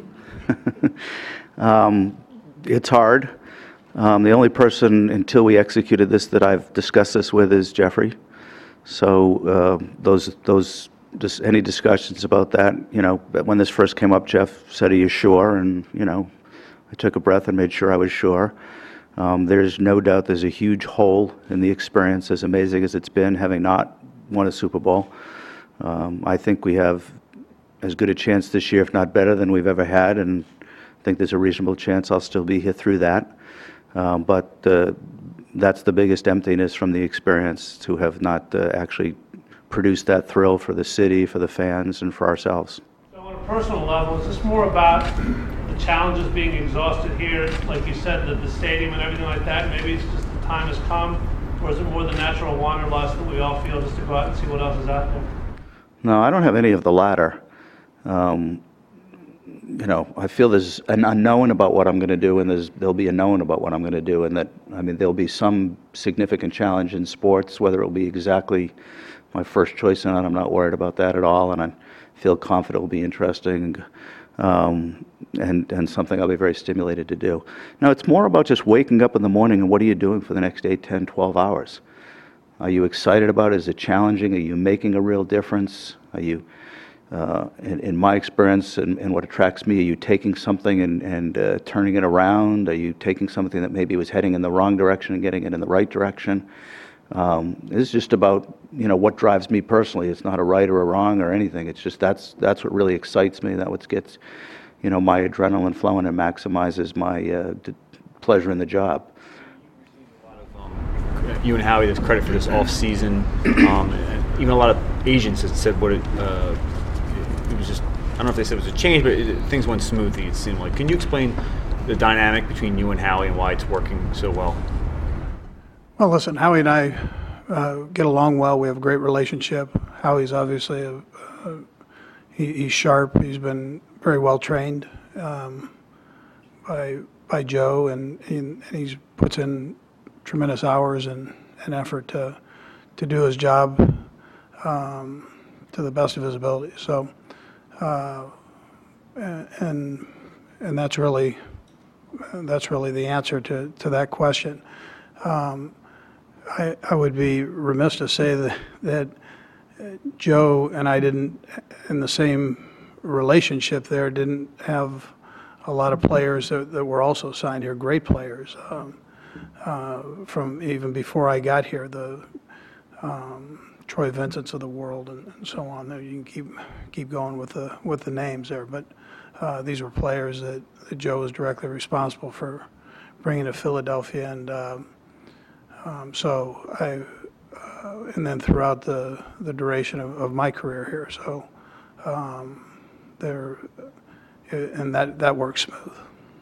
um, it's hard. Um, the only person until we executed this that I've discussed this with is Jeffrey. So uh, those those. Just any discussions about that, you know, when this first came up, Jeff said, "Are you sure?" And, you know, I took a breath and made sure I was sure. Um, there's no doubt there's a huge hole in the experience, as amazing as it's been, having not won a Super Bowl. Um, I think we have as good a chance this year, if not better, than we've ever had, and I think there's a reasonable chance I'll still be here through that. Um, but uh, that's the biggest emptiness from the experience, to have not uh, actually produce that thrill for the city, for the fans, and for ourselves. So on a personal level, is this more about the challenges being exhausted here, like you said, the, the stadium and everything like that? Maybe it's just the time has come, or is it more the natural wanderlust that we all feel just to go out and see what else is out there? No, I don't have any of the latter. Um, you know, I feel there's an unknown about what I'm going to do, and there's, there'll be a known about what I'm going to do, and that, I mean, there'll be some significant challenge in sports, whether it'll be exactly my first choice or not. I'm not worried about that at all, and I feel confident it will be interesting um, and, and something I'll be very stimulated to do. Now, it's more about just waking up in the morning and what are you doing for the next eight, ten, twelve hours? Are you excited about it? Is it challenging? Are you making a real difference? Are you, uh, in, in my experience and, and what attracts me, are you taking something and, and uh, turning it around? Are you taking something that maybe was heading in the wrong direction and getting it in the right direction? Um, it's just about, you know, what drives me personally. It's not a right or a wrong or anything. It's just that's that's what really excites me. That's what gets, you know, my adrenaline flowing and maximizes my uh, d- pleasure in the job. You and Howie, there's credit for this off season. Um, and even a lot of agents had said what it, uh, it was just. I don't know if they said it was a change, but it, things went smoothly. It seemed like. Can you explain the dynamic between you and Howie and why it's working so well? Well, listen, Howie and I uh, get along well. We have a great relationship. Howie's obviously a, a he, he's sharp. He's been very well trained um, by by Joe, and he, and he puts in tremendous hours and, and effort to to do his job um, to the best of his ability. So, uh, and and that's really that's really the answer to, to that question. Um, I, I would be remiss to say that, that Joe and I didn't, in the same relationship there, didn't have a lot of players that, that were also signed here, great players. Um, uh, from even before I got here, the um, Troy Vincents of the world and, and so on. You can keep keep going with the with the names there, but uh, these were players that, that Joe was directly responsible for bringing to Philadelphia, and um, Um, so I, uh, and then throughout the, the duration of, of my career here, so um, there, and that that works smooth.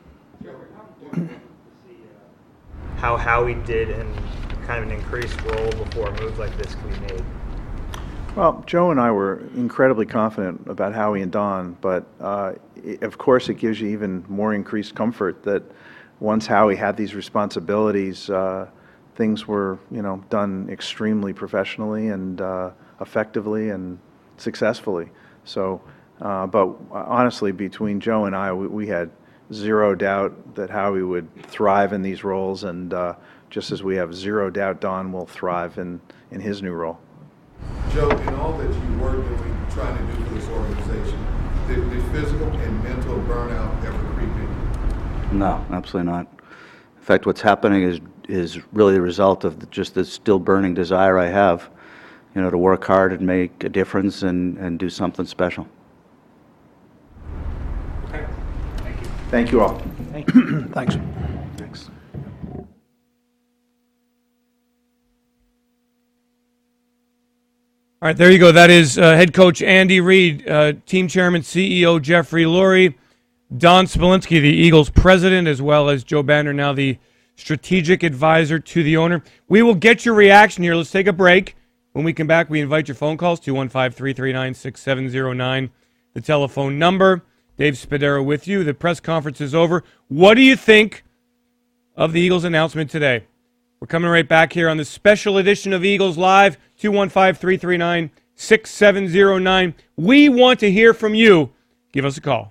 How Howie did in kind of an increased role before a move like this can be made. Well, Joe and I were incredibly confident about Howie and Don, but uh, it, of course it gives you even more increased comfort that once Howie had these responsibilities. Uh, Things were, you know, done extremely professionally and uh, effectively and successfully. So, uh, but honestly, between Joe and I, we, we had zero doubt that Howie would thrive in these roles, and uh, just as we have zero doubt Don will thrive in, in his new role. Joe, in all that you were doing, trying to do for this organization, did, did physical and mental burnout ever creep in? No, absolutely not. In fact, what's happening is is really the result of the, just the still burning desire I have, you know, to work hard and make a difference and, and do something special. Okay. Thank you. Thank you all. Thank you. Thanks. Thanks. All right, there you go. That is uh, head coach Andy Reid, uh, team chairman, C E O Jeffrey Lurie, Don Smolinski, the Eagles president, as well as Joe Banner, now the strategic advisor to the owner. We will get your reaction here. Let's take a break. When we come back, we invite your phone calls, two one five, three three nine, six seven zero nine, the telephone number. Dave Spadaro with you. The press conference is over. What do you think of the Eagles announcement today? We're coming right back here on the special edition of Eagles Live, two one five, three three nine, six seven zero nine. We want to hear from you. Give us a call.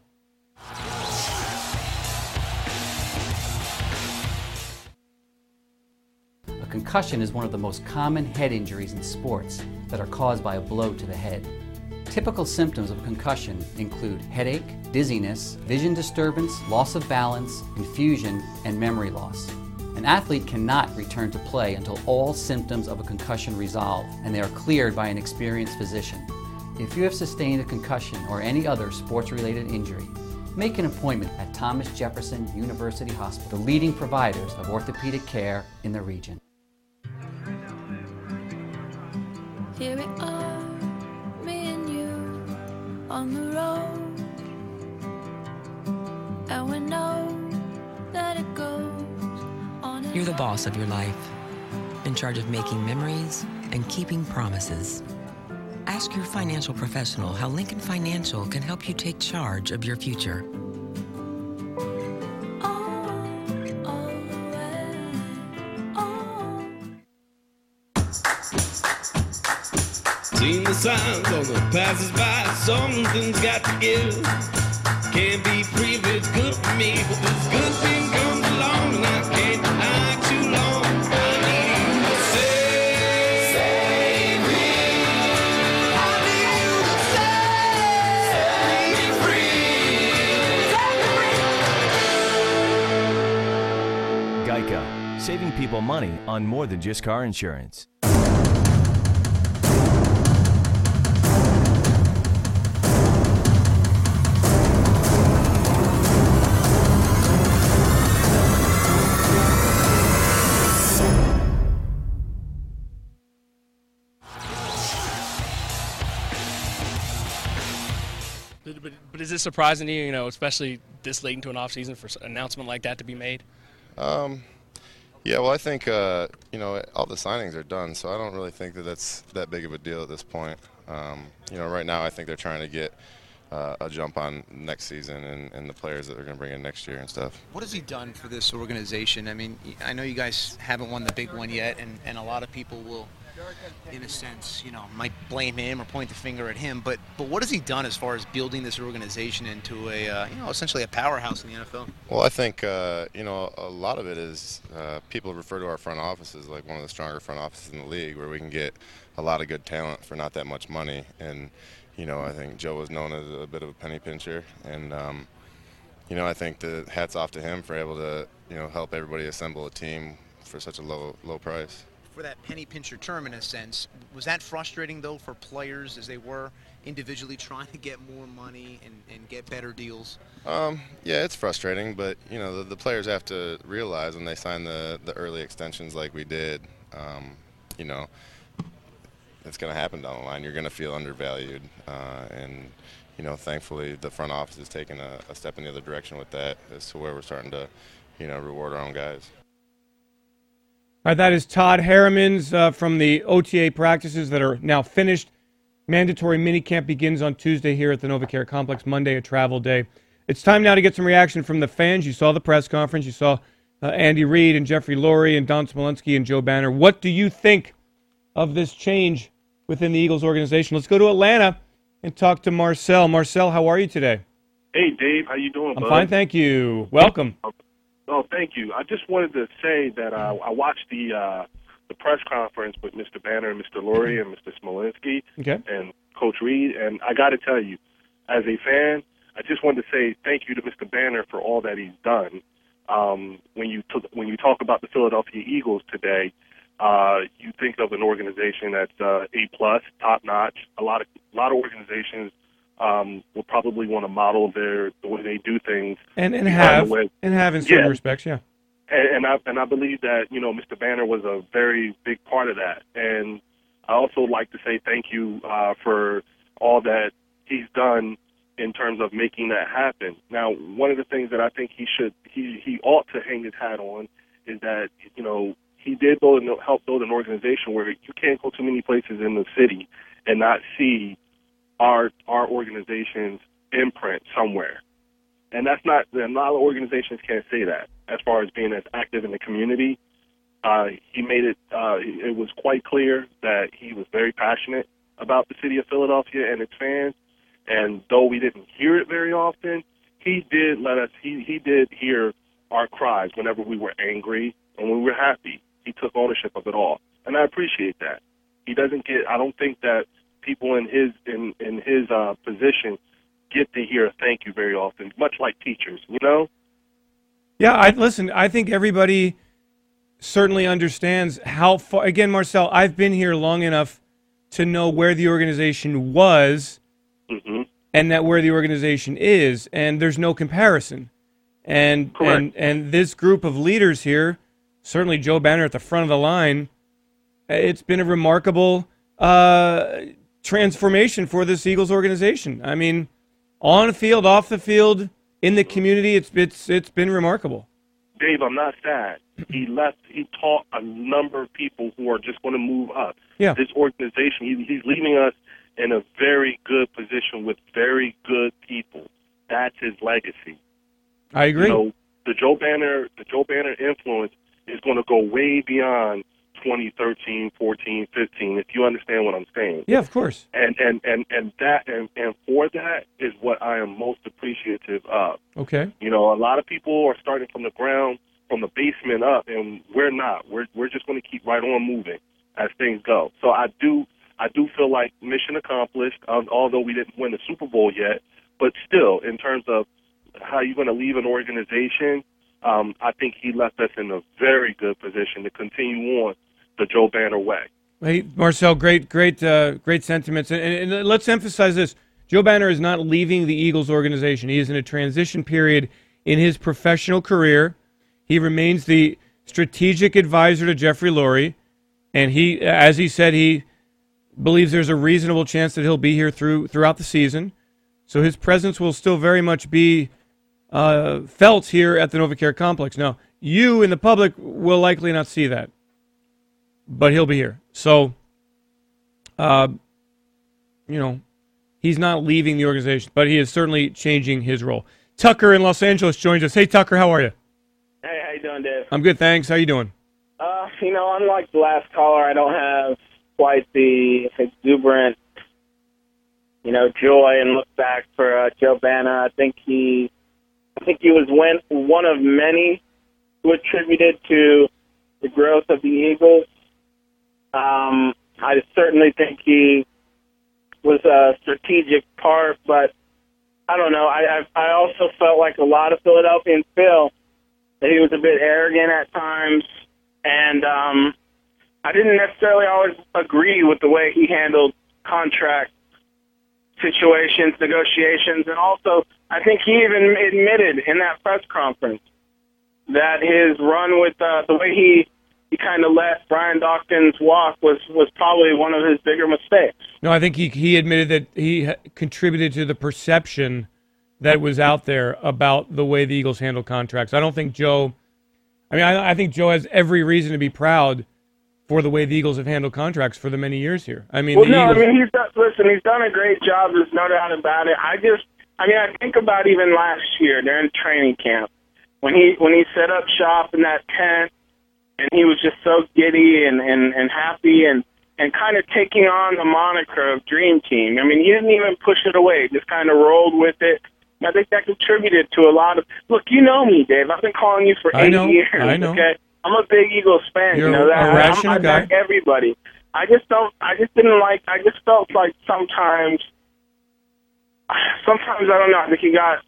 A concussion is one of the most common head injuries in sports that are caused by a blow to the head. Typical symptoms of concussion include headache, dizziness, vision disturbance, loss of balance, confusion, and memory loss. An athlete cannot return to play until all symptoms of a concussion resolve and they are cleared by an experienced physician. If you have sustained a concussion or any other sports-related injury, make an appointment at Thomas Jefferson University Hospital, the leading providers of orthopedic care in the region. Here we are, me and you, on the road, and we know that it goes on. You're the boss of your life, in charge of making memories and keeping promises. Ask your financial professional how Lincoln Financial can help you take charge of your future. Seen the signs on the passers-by, something's got to give. Can't be free if it's good for me, but this good thing comes along and I can't deny it too long. I need you to save, save me. I need you to set me free. Set me free. Geico, saving people money on more than just car insurance. But, but is it surprising to you, you know, especially this late into an offseason, for an announcement like that to be made? Um, yeah, well, I think, uh, you know, all the signings are done, so I don't really think that that's that big of a deal at this point. Um, you know, right now I think they're trying to get uh, a jump on next season and, and the players that they're going to bring in next year and stuff. What has he done for this organization? I mean, I know you guys haven't won the big one yet, and, and a lot of people will, in a sense, you know, might blame him or point the finger at him. But but what has he done as far as building this organization into a, uh, you know, essentially a powerhouse in the N F L? Well, I think, uh, you know, a lot of it is uh, people refer to our front offices like one of the stronger front offices in the league, where we can get a lot of good talent for not that much money. And, you know, I think Joe was known as a bit of a penny pincher. And, um, you know, I think the hats off to him for able to, you know, help everybody assemble a team for such a low low price. For that penny pincher term, in a sense, was that frustrating, though, for players as they were individually trying to get more money and, and get better deals? Um, yeah, it's frustrating, but, you know, the, the players have to realize when they sign the, the early extensions like we did, um, you know, it's going to happen down the line. You're going to feel undervalued, uh, and, you know, thankfully the front office is taking a, a step in the other direction with that as to where we're starting to, you know, reward our own guys. All right, that is Todd Harrimans uh, from the O T A practices that are now finished. Mandatory minicamp begins on Tuesday here at the NovaCare Complex, Monday a travel day. It's time now to get some reaction from the fans. You saw the press conference. You saw uh, Andy Reid and Jeffrey Lurie and Don Smolinski and Joe Banner. What do you think of this change within the Eagles organization? Let's go to Atlanta and talk to Marcel. Marcel, how are you today? Hey, Dave. How you doing, I'm bud? fine, thank you. Welcome. Oh, thank you. I just wanted to say that uh, I watched the uh, the press conference with Mister Banner and Mister Lurie and Mister Smolinski Okay. and Coach Reid, and I got to tell you, as a fan, I just wanted to say thank you to Mister Banner for all that he's done. Um, when you t- when you talk about the Philadelphia Eagles today, uh, you think of an organization that's uh, A plus, top notch. A lot of a lot of organizations um, will probably want to model their the way they do things And and behind have the way- and have in certain Yeah. respects, yeah. And, and I and I believe that, you know, Mister Banner was a very big part of that. And I also like to say thank you uh, for all that he's done in terms of making that happen. Now, one of the things that I think he should, he, he ought to hang his hat on is that, you know, he did build, help build an organization where you can't go too many places in the city and not see our our organization's imprint somewhere. And that's not, a lot of organizations can't say that as far as being as active in the community. Uh, he made it, uh, it was quite clear that he was very passionate about the city of Philadelphia and its fans. And though we didn't hear it very often, he did let us, he, he did hear our cries whenever we were angry and when we were happy. He took ownership of it all. And I appreciate that. He doesn't get, I don't think that people in his, in, in his uh, position get to hear a thank you very often, much like teachers, you know? Yeah, I listen, I think everybody certainly understands how far, again, Marcel, I've been here long enough to know where the organization was mm-hmm. and that where the organization is, and there's no comparison. And Correct. and and this group of leaders here, certainly Joe Banner at the front of the line, it's been a remarkable uh, transformation for this Eagles organization. I mean, on the field, off the field, in the community, it's it's it's been remarkable. Dave, I'm not sad. He left. He taught a number of people who are just going to move up. Yeah. This organization, he, he's leaving us in a very good position with very good people. That's his legacy. I agree. You know, the Joe Banner, the Joe Banner influence is going to go way beyond twenty thirteen, fourteen, fifteen. If you understand what I'm saying. Yeah, of course. And and and and that and, and for that is what I am most appreciative of. Okay. You know, a lot of people are starting from the ground, from the basement up, and we're not. We're we're just going to keep right on moving as things go. So I do I do feel like mission accomplished. Um, although we didn't win the Super Bowl yet, but still, in terms of how you're going to leave an organization, um, I think he left us in a very good position to continue on the Joe Banner way. Hey, Marcel, great, great, uh, great sentiments. And, and, and let's emphasize this. Joe Banner is not leaving the Eagles organization. He is in a transition period in his professional career. He remains the strategic advisor to Jeffrey Lurie. And he, as he said, he believes there's a reasonable chance that he'll be here through throughout the season. So his presence will still very much be uh, felt here at the NovaCare complex. Now, you in the public will likely not see that, but he'll be here. So, uh, you know, he's not leaving the organization, but he is certainly changing his role. Tucker in Los Angeles joins us. Hey, Tucker, how are you? Hey, how you doing, Dave? I'm good, thanks. How you doing? Uh, you know, unlike the last caller, I don't have quite the exuberant, you know, joy and look back for uh, Joe Banner. I think he, I think he was one one of many who attributed to the growth of the Eagles. Um, I certainly think he was a strategic part, but I don't know. I I, I also felt like a lot of Philadelphians feel that he was a bit arrogant at times, and um, I didn't necessarily always agree with the way he handled contract situations, negotiations, and also I think he even admitted in that press conference that his run with uh, the way he he kind of let Brian Dawkins walk was, was probably one of his bigger mistakes. No, I think he he admitted that he ha- contributed to the perception that was out there about the way the Eagles handle contracts. I don't think Joe, I mean, I, I think Joe has every reason to be proud for the way the Eagles have handled contracts for the many years here. I mean, well, the no, Eagles, I mean, he's done, listen, he's done a great job. There's no doubt about it. I just, I mean, I think about even last year during training camp when he when he set up shop in that tent and he was just so giddy and, and, and happy and, and kind of taking on the moniker of Dream Team. I mean, he didn't even push it away, just kind of rolled with it. And I think that contributed to a lot of, look, you know me, Dave. I've been calling you for I eight know, years. I know. Okay? I'm a big Eagles fan. You're you know that. a rational I, I guy. back everybody. I just don't. I just didn't like. I just felt like sometimes. Sometimes I don't know. I think he got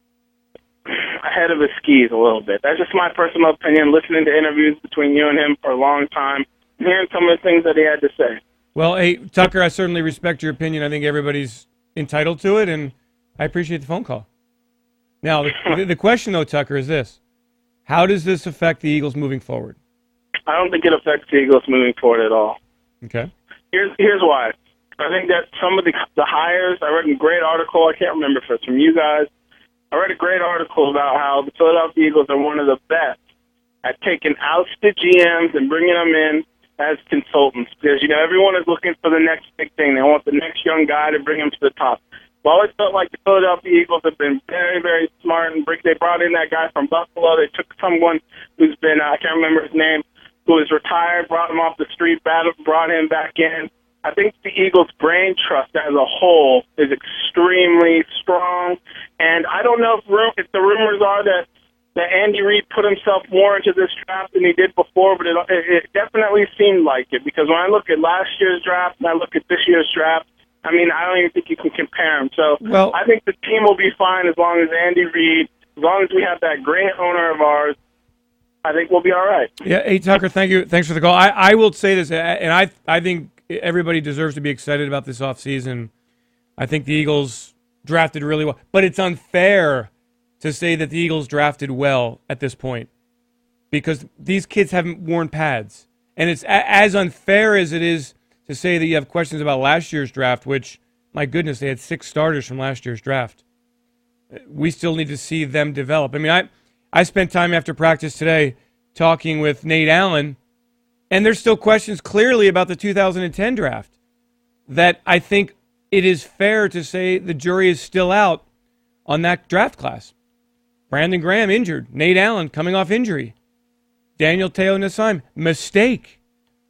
ahead of his skis a little bit. That's just my personal opinion. Listening to interviews between you and him for a long time, hearing some of the things that he had to say. well, hey, Tucker, I certainly respect your opinion. I think everybody's entitled to it, and I appreciate the phone call. Now, the, the question, though, Tucker, is this. How does this affect the Eagles moving forward? I don't think it affects the Eagles moving forward at all. Okay. Here's here's why. I think that some of the the hires. I read a great article. I can't remember if it's from you guys. I read a great article about how the Philadelphia Eagles are one of the best at taking ousted G Ms and bringing them in as consultants, because, you know, everyone is looking for the next big thing. They want the next young guy to bring them to the top. I've always felt like the Philadelphia Eagles have been very, very smart, and they brought in that guy from Buffalo. They took someone who's been, uh, I can't remember his name, who was retired, brought him off the street, brought him back in. I think the Eagles' brain trust as a whole is extremely strong, and I don't know if, rum- if the rumors are that that Andy Reid put himself more into this draft than he did before, but it, it, it definitely seemed like it, because when I look at last year's draft and I look at this year's draft, I mean, I don't even think you can compare them. So well, I think the team will be fine as long as Andy Reid, as long as we have that great owner of ours, I think we'll be all right. Yeah, hey, Tucker, thank you. Thanks for the call. I, I will say this, and I I think everybody deserves to be excited about this offseason. I think the Eagles drafted really well, but it's unfair to say that the Eagles drafted well at this point, because these kids haven't worn pads. And it's a- as unfair as it is to say that you have questions about last year's draft, which, my goodness, they had six starters from last year's draft. We still need to see them develop. I mean, I, I spent time after practice today talking with Nate Allen, and there's still questions clearly about the two thousand ten draft that I think it is fair to say the jury is still out on that draft class. Brandon Graham injured. Nate Allen coming off injury. Daniel Te'o-Nassime, mistake.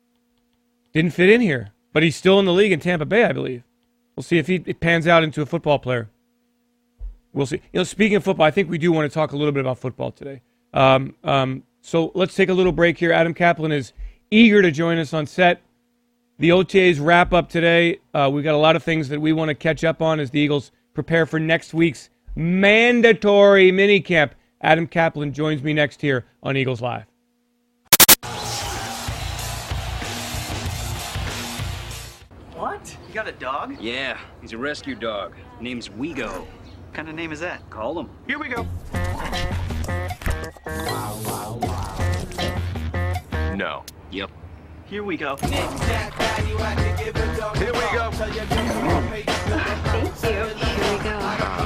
Didn't fit in here, but he's still in the league in Tampa Bay, I believe. We'll see if he it pans out into a football player. We'll see. You know, speaking of football, I think we do want to talk a little bit about football today. Um, um, so let's take a little break here. Adam Kaplan is eager to join us on set. The O T As wrap up today. Uh, we've got a lot of things that we want to catch up on as the Eagles prepare for next week's mandatory minicamp. Adam Kaplan joins me next here on Eagles Live. What? You got a dog? Yeah, he's a rescue dog. Name's Wego. What kind of name is that? Call him. Here we go. No. Yep. Here we go. Here we go. Thank you. Here we go.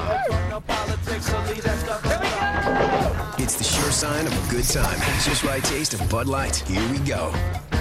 It's the sure sign of a good time. Just right taste of Bud Light. Here we go.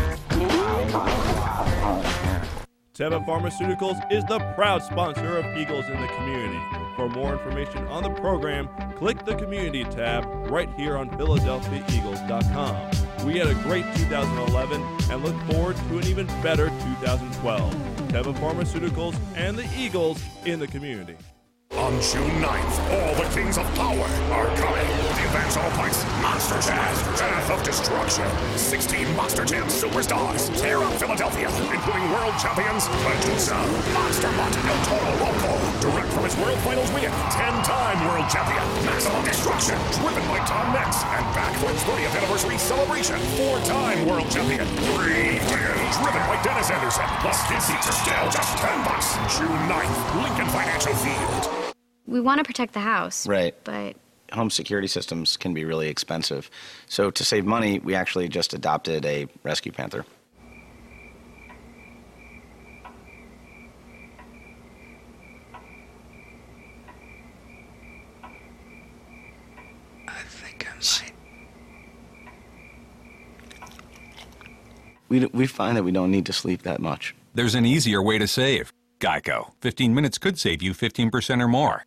Teva Pharmaceuticals is the proud sponsor of Eagles in the Community. For more information on the program, click the Community tab right here on Philadelphia Eagles dot com. We had a great two thousand eleven and look forward to an even better two thousand twelve. Teva Pharmaceuticals and the Eagles in the Community. On June ninth, all the Kings of Power are coming. The event's all points Monster Jam, Path of Destruction. sixteen Monster Jam superstars tear up Philadelphia, including world champions Medusa, Monster Mutt, El Toro Loco. Direct from his World Finals win, ten-time world champion Maximum Destruction, driven by Tom Metz, and back for his thirtieth anniversary celebration, four-time world champion Three Days, driven by Dennis Anderson. Plus, kid seats are still just ten bucks. June ninth, Lincoln Financial Field. We want to protect the house. Right. But home security systems can be really expensive. So to save money, we actually just adopted a Rescue Panther. I think I might. We, we find that we don't need to sleep that much. There's an easier way to save. Geico. fifteen minutes could save you fifteen percent or more.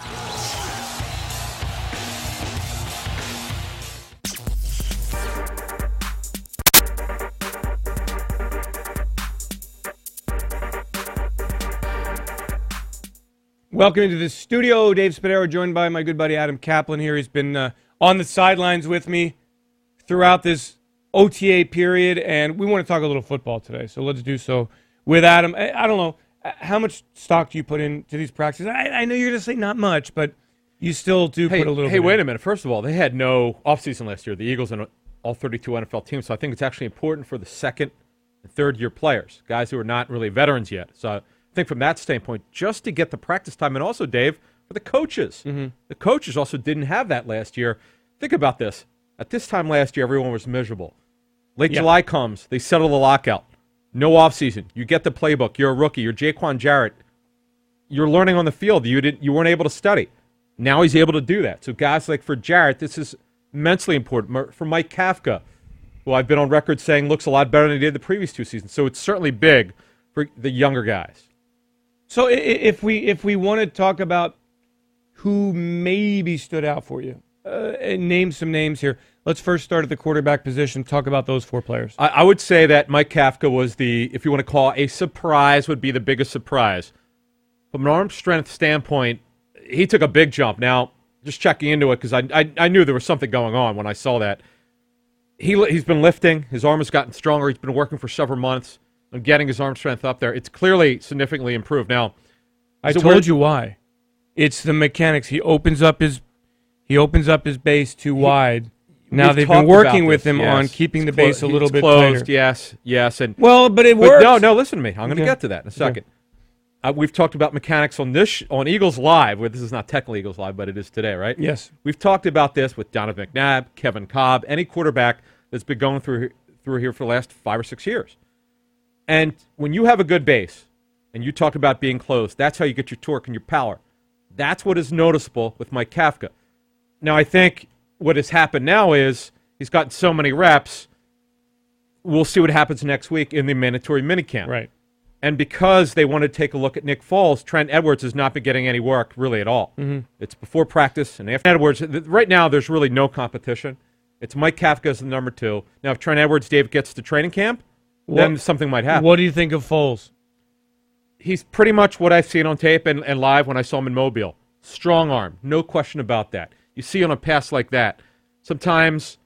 Welcome into the studio. Dave Spadaro, joined by my good buddy Adam Kaplan here. He's been uh, on the sidelines with me throughout this O T A period, and we want to talk a little football today, so let's do so with Adam. I, I don't know, how much stock do you put into these practices? I, I know you're going to say not much, but you still do hey, put a little hey, bit wait in. a minute. First of all, they had no offseason last year, the Eagles and all thirty-two N F L teams, so I think it's actually important for the second and third-year players, guys who are not really veterans yet. So I think from that standpoint, just to get the practice time, and also, Dave, for the coaches. Mm-hmm. The coaches also didn't have that last year. Think about this. At this time last year, everyone was miserable. Late Yeah. July comes, they settle the lockout. No offseason. You get the playbook. You're a rookie. You're Jaquan Jarrett. You're learning on the field. You didn't. You weren't able to study. Now he's able to do that. So guys like for Jarrett, this is immensely important. For Mike Kafka, who I've been on record saying looks a lot better than he did the previous two seasons. So it's certainly big for the younger guys. So if we if we want to talk about who maybe stood out for you, uh, and name some names here. Let's first start at the quarterback position. Talk about those four players. I, I would say that Mike Kafka was the, if you want to call a surprise, would be the biggest surprise. From an arm strength standpoint, he took a big jump. Now, just checking into it, because I, I I knew there was something going on when I saw that. He, he's been lifting. His arm has gotten stronger. He's been working for several months on getting his arm strength up there. It's clearly significantly improved. Now, I told weird? you why. It's the mechanics. He opens up his he opens up his base too he, wide. Now they've been working with him yes. on keeping the base a little bit closed. tighter. Yes, yes, and well, but it but works. No, no. Listen to me. I'm going to okay. get to that in a second. Okay. Uh, we've talked about mechanics on this sh- on Eagles Live. Where this is not technically Eagles Live, but it is today, right? Yes. We've talked about this with Donovan McNabb, Kevin Cobb, any quarterback that's been going through through here for the last five or six years. And when you have a good base, and you talk about being closed, that's how you get your torque and your power. That's what is noticeable with Mike Kafka. Now, I think what has happened now is he's gotten so many reps. We'll see what happens next week in the mandatory minicamp. Right. And because they want to take a look at Nick Foles, Trent Edwards has not been getting any work really at all. Mm-hmm. It's before practice and after Edwards. Right now, there's really no competition. It's Mike Kafka as the number two. Now, if Trent Edwards, Dave, gets to training camp, what, then something might happen. What do you think of Foles? He's pretty much what I've seen on tape and, and live when I saw him in Mobile. Strong arm, no question about that. You see on a pass like that, sometimes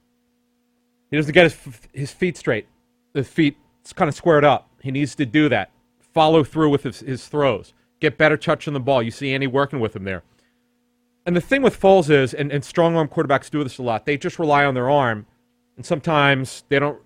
he doesn't get his, his feet straight. The feet kind of squared up. He needs to do that. Follow through with his, his throws. Get better touch on the ball. You see Andy working with him there. And the thing with Foles is, and, and strong arm quarterbacks do this a lot, they just rely on their arm, and sometimes they don't.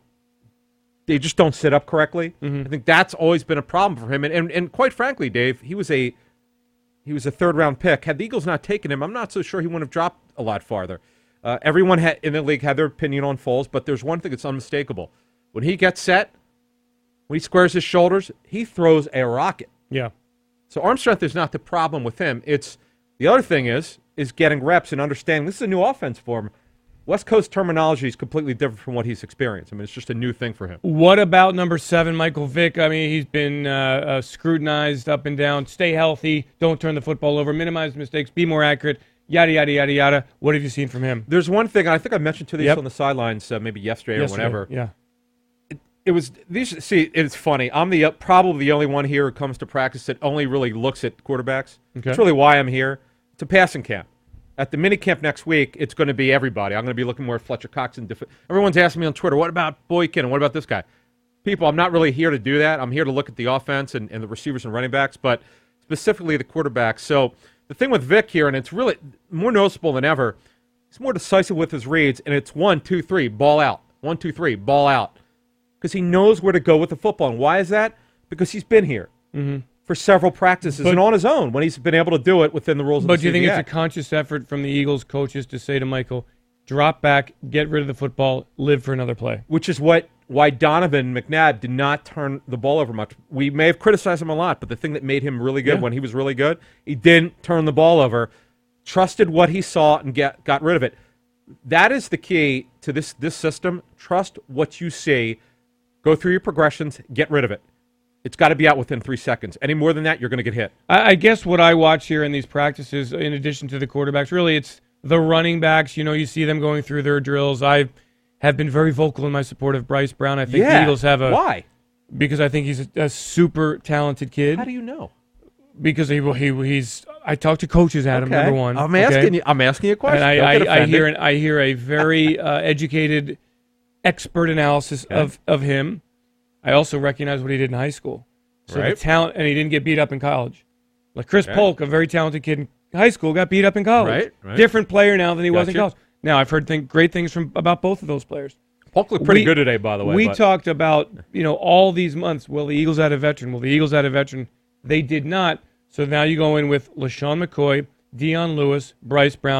They just don't sit up correctly. Mm-hmm. I think that's always been a problem for him. And, and and quite frankly, Dave, he was a he was a third round pick. Had the Eagles not taken him, I'm not so sure he wouldn't have dropped a lot farther. Uh, everyone had, in the league had their opinion on Foles, but there's one thing that's unmistakable: when he gets set, when he squares his shoulders, he throws a rocket. Yeah. So arm strength is not the problem with him. It's the other thing is is getting reps and understanding this is a new offense for him. West Coast terminology is completely different from what he's experienced. I mean, it's just a new thing for him. What about number seven, Michael Vick? I mean, he's been uh, uh, scrutinized up and down. Stay healthy. Don't turn the football over. Minimize mistakes. Be more accurate. Yada, yada, yada, yada. What have you seen from him? There's one thing, I think I mentioned to these yep. on the sidelines uh, maybe yesterday, yesterday or whenever. Yeah. It, it was, these. see, it's funny. I'm the uh, probably the only one here who comes to practice that only really looks at quarterbacks. Okay. That's really why I'm here. It's a passing camp. At the minicamp next week, it's going to be everybody. I'm going to be looking more at Fletcher Cox. And def- Everyone's asking me on Twitter, what about Boykin and what about this guy? People, I'm not really here to do that. I'm here to look at the offense and, and the receivers and running backs, but specifically the quarterbacks. So the thing with Vic here, and it's really more noticeable than ever, he's more decisive with his reads, and it's one, two, three, ball out. One, two, three, ball out. Because he knows where to go with the football. And why is that? Because he's been here. Mm-hmm. For several practices but, and on his own when he's been able to do it within the rules of but the do you think C B A. it's a conscious effort from the Eagles coaches to say to Michael, drop back, get rid of the football, live for another play? Which is what why Donovan McNabb did not turn the ball over much. We may have criticized him a lot, but the thing that made him really good yeah. when he was really good, he didn't turn the ball over, trusted what he saw and get, got rid of it. That is the key to this, this system. Trust what you see. Go through your progressions, get rid of it. It's got to be out within three seconds. Any more than that, you're going to get hit. I, I guess what I watch here in these practices, in addition to the quarterbacks, really it's the running backs. You know, you see them going through their drills. I have been very vocal in my support of Bryce Brown. I think yeah. the Eagles have a... Why? Because I think he's a, a super talented kid. How do you know? Because he he he's... I talk to coaches, Adam, okay. number one. I'm okay? asking you. I'm asking you a question. And I, Don't get I, I hear offended. an, I hear a very uh, educated, expert analysis okay. of, of him. I also recognize what he did in high school. So right. the talent, and he didn't get beat up in college. Like Chris okay. Polk, a very talented kid in high school, got beat up in college. Right, right. Different player now than he Got was in you. college. Now, I've heard think, great things from about both of those players. Polk looked pretty we, good today, by the way. We but. talked about, you know, all these months, will the Eagles add a veteran? Will the Eagles add a veteran? They did not. So now you go in with LaShawn McCoy, Dion Lewis, Bryce Brown,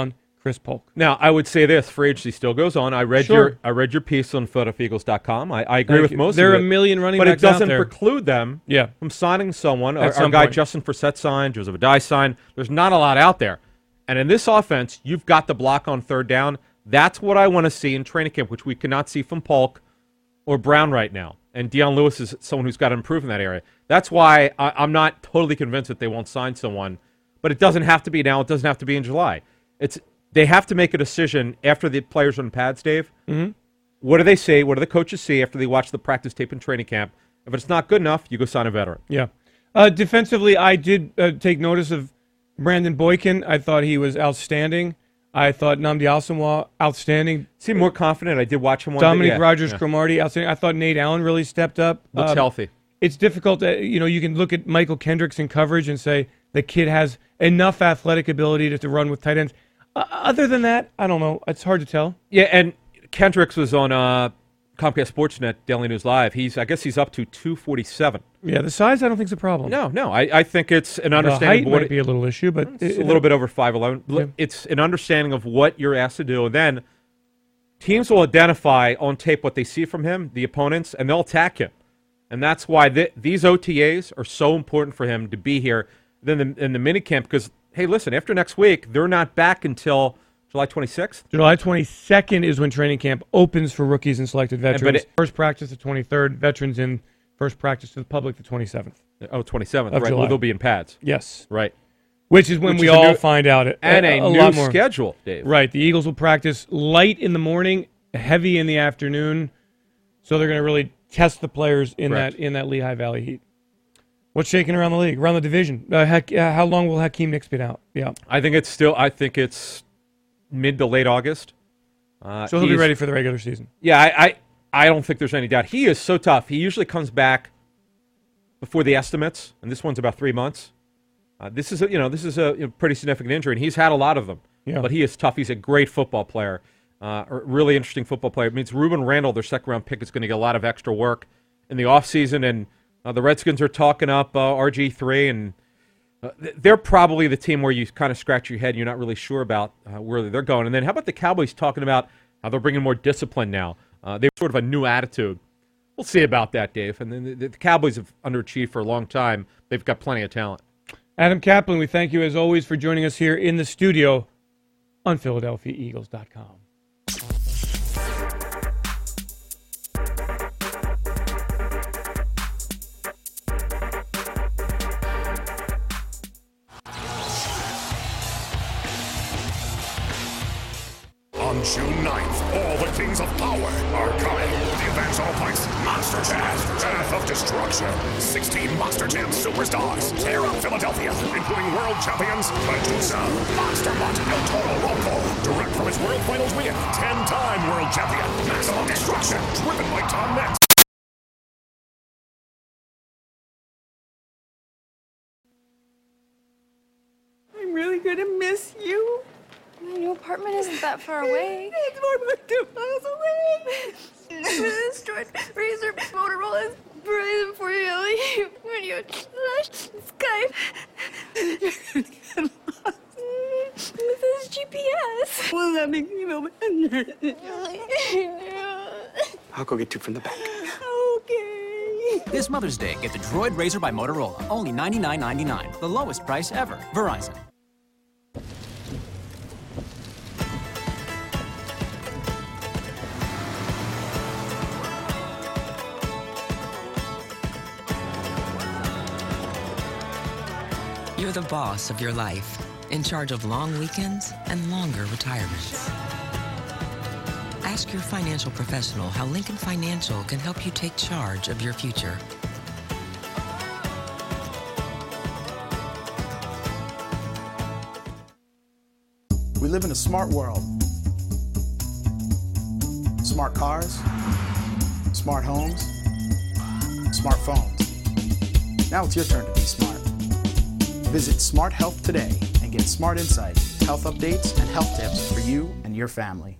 Chris Polk. Now, I would say this: free agency still goes on. I read Sure. your I read your piece on Philadelphia Eagles dot com. I, I agree Thank with you. most There of are it. a million running but backs it out doesn't there. preclude them Yeah. from signing someone. At Our, our some guy point. Justin Forsett signed, Joseph Adai signed. There's not a lot out there. And in this offense, you've got the block on third down. That's what I want to see in training camp, which we cannot see from Polk or Brown right now. And Deion Lewis is someone who's got to improve in that area. That's why I, I'm not totally convinced that they won't sign someone. But it doesn't have to be now. It doesn't have to be in July. It's They have to make a decision after the players are in pads, Dave. Mm-hmm. What do they say? What do the coaches see after they watch the practice tape in training camp? If it's not good enough, you go sign a veteran. Yeah. Uh, defensively, I did uh, take notice of Brandon Boykin. I thought he was outstanding. I thought Nnamdi Asomugha, outstanding. Seemed more confident. I did watch him one Dominic day. Yeah. Rogers-Cromartie, outstanding. I thought Nate Allen really stepped up. Looks Um, healthy. It's difficult. To, you know, you can look at Michael Kendricks in coverage and say the kid has enough athletic ability to, to run with tight ends. Uh, other than that, I don't know. It's hard to tell. Yeah, and Kendricks was on uh, Comcast Sportsnet Daily News Live. He's, I guess he's up to two forty-seven. Yeah, the size I don't think is a problem. No, no. I, I think it's an The understanding height of what might be a little issue, but it's it- a little bit over five eleven. Yeah. It's an understanding of what you're asked to do, and then teams will identify on tape what they see from him, the opponents, and they'll attack him. And that's why th- these O T As are so important for him to be here in the, in the minicamp because, hey, listen, after next week, they're not back until July twenty-sixth. July twenty-second is when training camp opens for rookies and selected but veterans. it- first practice the twenty-third, veterans in first practice to the public the twenty-seventh. Oh, twenty-seventh, Of right. July. Well, they'll be in pads. Yes. Right. Which is when Which we is a all new- find out. A, and a, a, a new lot more. schedule, Dave. Right. The Eagles will practice light in the morning, heavy in the afternoon. So they're going to really test the players in Correct. that in that Lehigh Valley heat. What's shaking around the league, around the division? Uh, heck, uh, how long will Hakeem Nicks be out? Yeah. I think it's still. I think it's mid to late August. Uh, So he'll be he's- ready for the regular season. Yeah, I, I, I don't think there's any doubt. He is so tough. He usually comes back before the estimates, and this one's about three months. Uh, this is a, you know this is a you know, pretty significant injury, and he's had a lot of them. Yeah. But he is tough. He's a great football player, uh, a really interesting football player. It means Reuben Randall, their second round pick, is going to get a lot of extra work in the offseason, and uh, the Redskins are talking up uh, R G three, and uh, they're probably the team where you kind of scratch your head and you're not really sure about uh, where they're going. And then how about the Cowboys talking about how they're bringing more discipline now? Uh, they have sort of a new attitude. We'll see about that, Dave. And then the, the Cowboys have underachieved for a long time. They've got plenty of talent. Adam Kaplan, we thank you as always for joining us here in the studio on Philadelphia Eagles dot com. On June ninth, all the Kings of Power are coming. The event's all points Monster Jam, Path of Destruction. sixteen Monster Jam superstars tear up Philadelphia, including world champions Medusa, Monster Mutt, El Toro Loco. Direct from his World Finals win, ten-time world champion, Maximum Destruction, driven by Tom Metz. I'm really gonna miss you. My new apartment isn't that far away. It's more than two miles away. Destroyed Razor Motorola is brilliant for you, Ellie. When you Skype. With his G P S. Will that make me feel better? I'll go get two from the back. Okay. This Mother's Day, get the Droid Razor by Motorola. Only ninety-nine ninety-nine. The lowest price ever. Verizon. You're the boss of your life, in charge of long weekends and longer retirements. Ask your financial professional how Lincoln Financial can help you take charge of your future. We live in a smart world. Smart cars, smart homes, smartphones. Now it's your turn to be smart. Visit Smart Health today and get smart insights, health updates, and health tips for you and your family.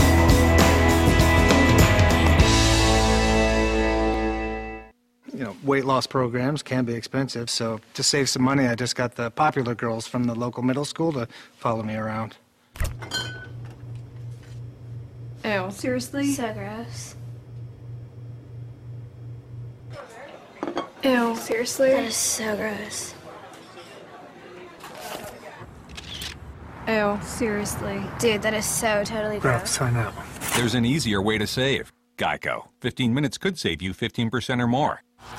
You know, weight loss programs can be expensive, so to save some money, I just got the popular girls from the local middle school to follow me around. Ew, seriously? So gross. Ew, seriously? That is so gross. Ew, seriously. Dude, that is so totally gross. Sign up. There's an easier way to save. Geico. fifteen minutes could save you fifteen percent or more.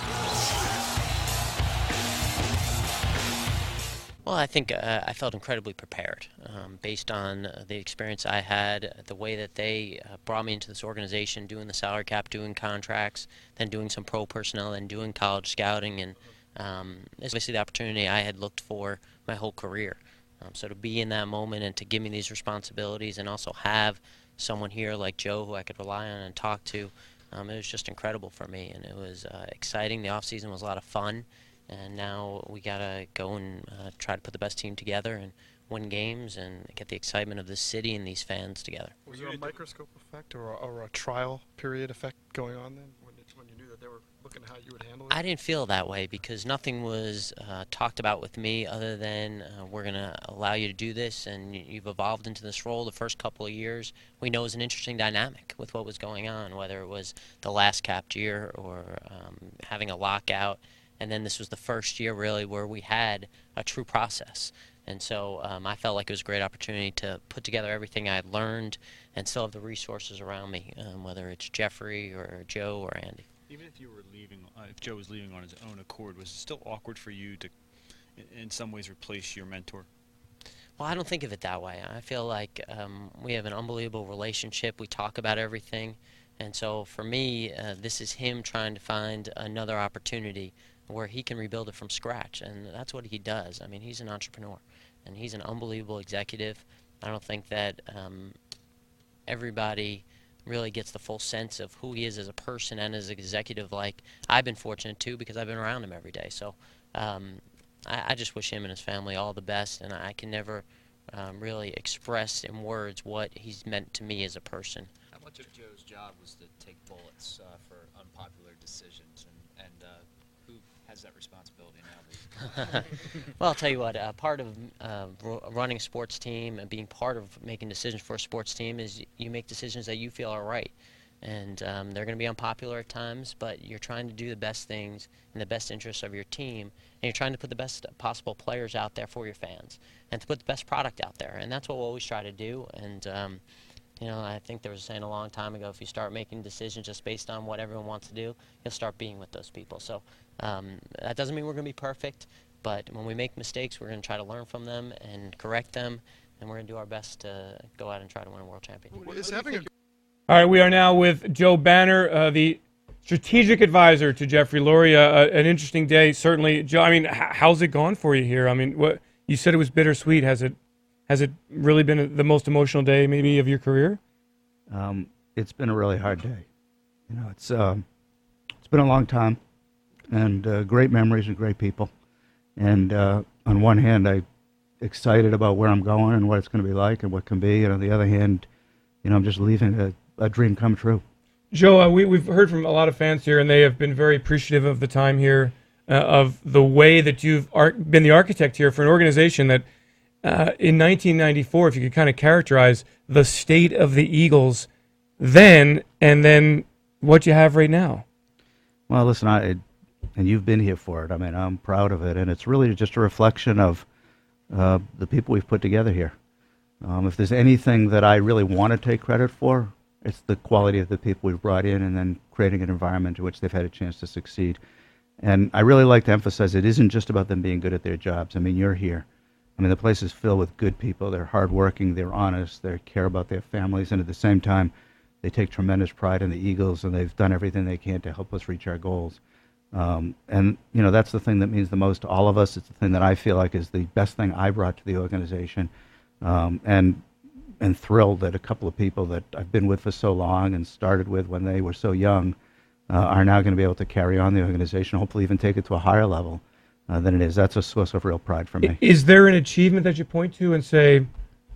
Well, I think uh, I felt incredibly prepared um, based on uh, the experience I had, the way that they uh, brought me into this organization, doing the salary cap, doing contracts, then doing some pro personnel, then doing college scouting, and um, it's basically the opportunity I had looked for my whole career. Um, so to be in that moment and to give me these responsibilities and also have someone here like Joe who I could rely on and talk to, um, it was just incredible for me, and it was uh, exciting. The off season was a lot of fun. And now we got to go and uh, try to put the best team together and win games and get the excitement of this city and these fans together. Was there a microscope effect or a, or a trial period effect going on then when, it's, when you knew that they were looking at how you would handle it? I didn't feel that way because nothing was uh, talked about with me other than uh, we're going to allow you to do this, and you've evolved into this role the first couple of years. We know it was an interesting dynamic with what was going on, whether it was the last capped year or um, having a lockout. And then this was the first year, really, where we had a true process. And so um, I felt like it was a great opportunity to put together everything I had learned and still have the resources around me, um, whether it's Jeffrey or Joe or Andy. Even if you were leaving, uh, if Joe was leaving on his own accord, was it still awkward for you to, in some ways, replace your mentor? Well, I don't think of it that way. I feel like um, we have an unbelievable relationship. We talk about everything. And so for me, uh, this is him trying to find another opportunity where he can rebuild it from scratch, and that's what he does. I mean, he's an entrepreneur, and he's an unbelievable executive. I don't think that um, everybody really gets the full sense of who he is as a person and as an executive. Like I've been fortunate too because I've been around him every day. So um, I, I just wish him and his family all the best, and I can never um, really express in words what he's meant to me as a person. How much of Joe's job was to take bullets uh, for unpopular decisions, and, and uh, who has that responsibility now? Well, I'll tell you what, uh, part of uh, running a sports team and being part of making decisions for a sports team is you make decisions that you feel are right. And um, they're going to be unpopular at times, but you're trying to do the best things in the best interests of your team, and you're trying to put the best possible players out there for your fans and to put the best product out there. And that's what we'll always try to do. And um, You know, I think there was a saying a long time ago, if you start making decisions just based on what everyone wants to do, you'll start being with those people. So um, that doesn't mean we're going to be perfect, but when we make mistakes, we're going to try to learn from them and correct them, and we're going to do our best to go out and try to win a world championship. Is having a All right, we are now with Joe Banner, uh, the strategic advisor to Jeffrey Lurie. Uh, an interesting day, certainly. Joe, I mean, h- how's it gone for you here? I mean, what you said it was bittersweet. Has it has it really been a, the most emotional day, maybe, of your career? Um, it's been a really hard day. You know, it's um, it's been a long time, and uh, great memories and great people. And uh, on one hand, I'm excited about where I'm going and what it's going to be like and what can be, and on the other hand, you know, I'm just leaving a a dream come true. Joe, uh, we, we've heard from a lot of fans here, and they have been very appreciative of the time here, uh, of the way that you've ar- been the architect here for an organization that uh, in nineteen ninety-four, if you could kind of characterize the state of the Eagles then and then what you have right now. Well, listen, I and you've been here for it. I mean, I'm proud of it, and it's really just a reflection of uh, the people we've put together here. Um, if there's anything that I really want to take credit for, it's the quality of the people we've brought in and then creating an environment in which they've had a chance to succeed. And I really like to emphasize it isn't just about them being good at their jobs. I mean, you're here. I mean, the place is filled with good people. They're hardworking, they're honest, they care about their families, and at the same time, they take tremendous pride in the Eagles, and they've done everything they can to help us reach our goals. Um, and, you know, that's the thing that means the most to all of us. It's the thing that I feel like is the best thing I brought to the organization. Um, and and thrilled that a couple of people that I've been with for so long and started with when they were so young uh, are now going to be able to carry on the organization, hopefully even take it to a higher level uh, than it is. That's a source of real pride for me. Is there an achievement that you point to and say,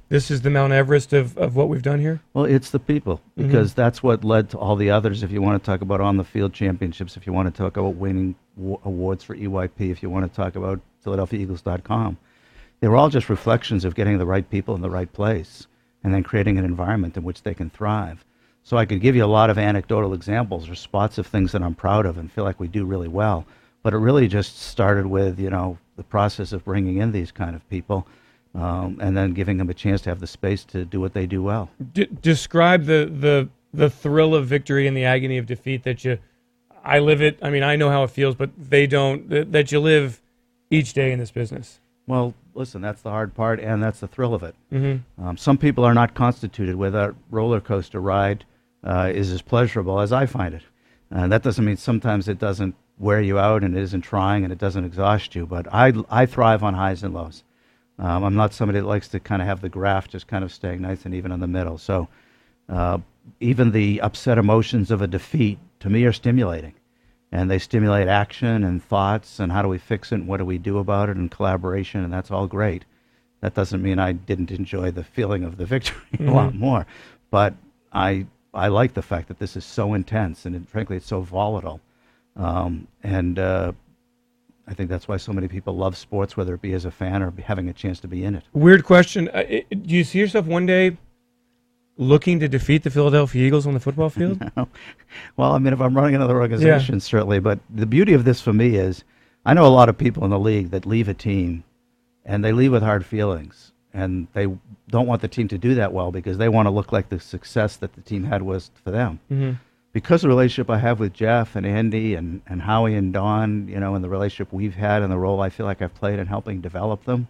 this is the Mount Everest of, of what we've done here? Well, it's the people, because mm-hmm. that's what led to all the others. If you want to talk about on-the-field championships, if you want to talk about winning w- awards for E Y P, if you want to talk about Philadelphia Eagles dot com, they were all just reflections of getting the right people in the right place and then creating an environment in which they can thrive. So I could give you a lot of anecdotal examples or spots of things that I'm proud of and feel like we do really well. But it really just started with, you know, the process of bringing in these kind of people um, and then giving them a chance to have the space to do what they do well. D- describe the, the the thrill of victory and the agony of defeat that you, I live it, I mean, I know how it feels, but they don't, that, that you live each day in this business. Well, listen, that's the hard part, and that's the thrill of it. Mm-hmm. Um, some people are not constituted where that roller coaster ride uh, is as pleasurable as I find it. Uh, that doesn't mean sometimes it doesn't wear you out and it isn't trying and it doesn't exhaust you, but I, I thrive on highs and lows. Um, I'm not somebody that likes to kind of have the graph just kind of staying nice and even in the middle. So uh, even the upset emotions of a defeat, to me, are stimulating. And they stimulate action and thoughts and how do we fix it and what do we do about it and collaboration, and that's all great. That doesn't mean I didn't enjoy the feeling of the victory mm-hmm. a lot more. But I I like the fact that this is so intense and it, frankly it's so volatile. Um, and uh, I think that's why so many people love sports, whether it be as a fan or having a chance to be in it. Weird question. Uh, it, do you see yourself one day looking to defeat the Philadelphia Eagles on the football field? No. Well, I mean, if I'm running another organization, yeah. certainly. But the beauty of this for me is I know a lot of people in the league that leave a team, and they leave with hard feelings. And they don't want the team to do that well because they want to look like the success that the team had was for them. Mm-hmm. Because of the relationship I have with Jeff and Andy and, and Howie and Don, you know, and the relationship we've had and the role I feel like I've played in helping develop them,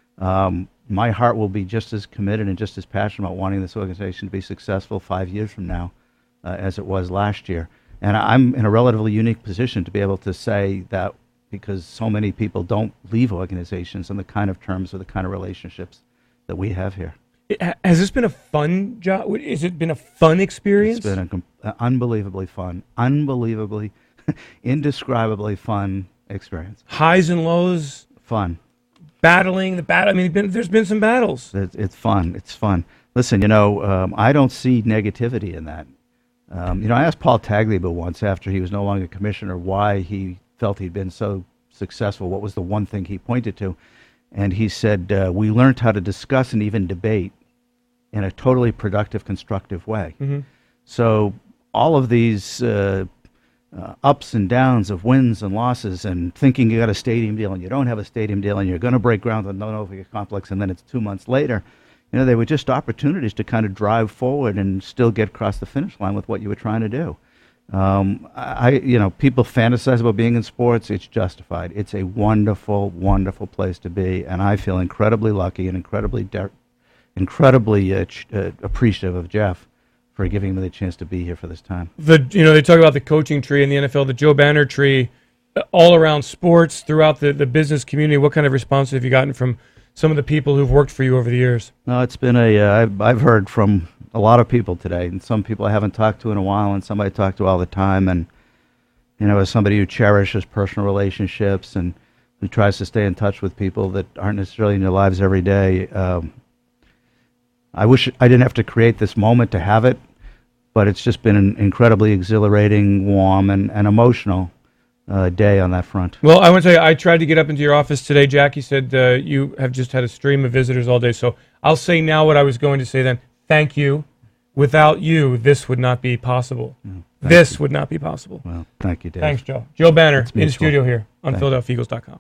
um, my heart will be just as committed and just as passionate about wanting this organization to be successful five years from now uh, as it was last year. And I'm in a relatively unique position to be able to say that because so many people don't leave organizations on the kind of terms or the kind of relationships that we have here. Has this been a fun job? Has it been a fun experience? It's been a, com- uh, unbelievably fun, unbelievably, indescribably fun experience. Highs and lows? Fun. Battling, the battle. I mean, been, there's been some battles. It's, it's fun. It's fun. Listen, you know, um, I don't see negativity in that. Um, you know, I asked Paul Tagliabue once after he was no longer commissioner why he felt he'd been so successful. What was the one thing he pointed to? And he said, uh, we learned how to discuss and even debate in a totally productive, constructive way. Mm-hmm. So all of these uh, uh, ups and downs of wins and losses and thinking you got a stadium deal and you don't have a stadium deal and you're going to break ground on the Novocaire complex and then it's two months later, you know, they were just opportunities to kind of drive forward and still get across the finish line with what you were trying to do. Um, I, you know, people fantasize about being in sports. It's justified. It's a wonderful, wonderful place to be, and I feel incredibly lucky and incredibly, de- incredibly uh, ch- uh, appreciative of Jeff for giving me the chance to be here for this time. The you know they talk about the coaching tree in the N F L, the Joe Banner tree, uh, all around sports throughout the, the business community. What kind of response have you gotten from some of the people who've worked for you over the years? No, it's been a. Uh, I've, I've heard from a lot of people today, and some people I haven't talked to in a while, and somebody I talk to all the time. And you know, as somebody who cherishes personal relationships and who tries to stay in touch with people that aren't necessarily in your lives every day, um, I wish I didn't have to create this moment to have it, but it's just been an incredibly exhilarating, warm, and, and emotional uh, day on that front. Well, I want to tell you, I tried to get up into your office today. Jackie said uh, you have just had a stream of visitors all day, so I'll say now what I was going to say then. Thank you. Without you, this would not be possible. Mm, this you. would not be possible. Well, thank you, Dave. Thanks, Joe. Joe Banner It's in the mutual. studio here on Thank Philadelphia Eagles dot com.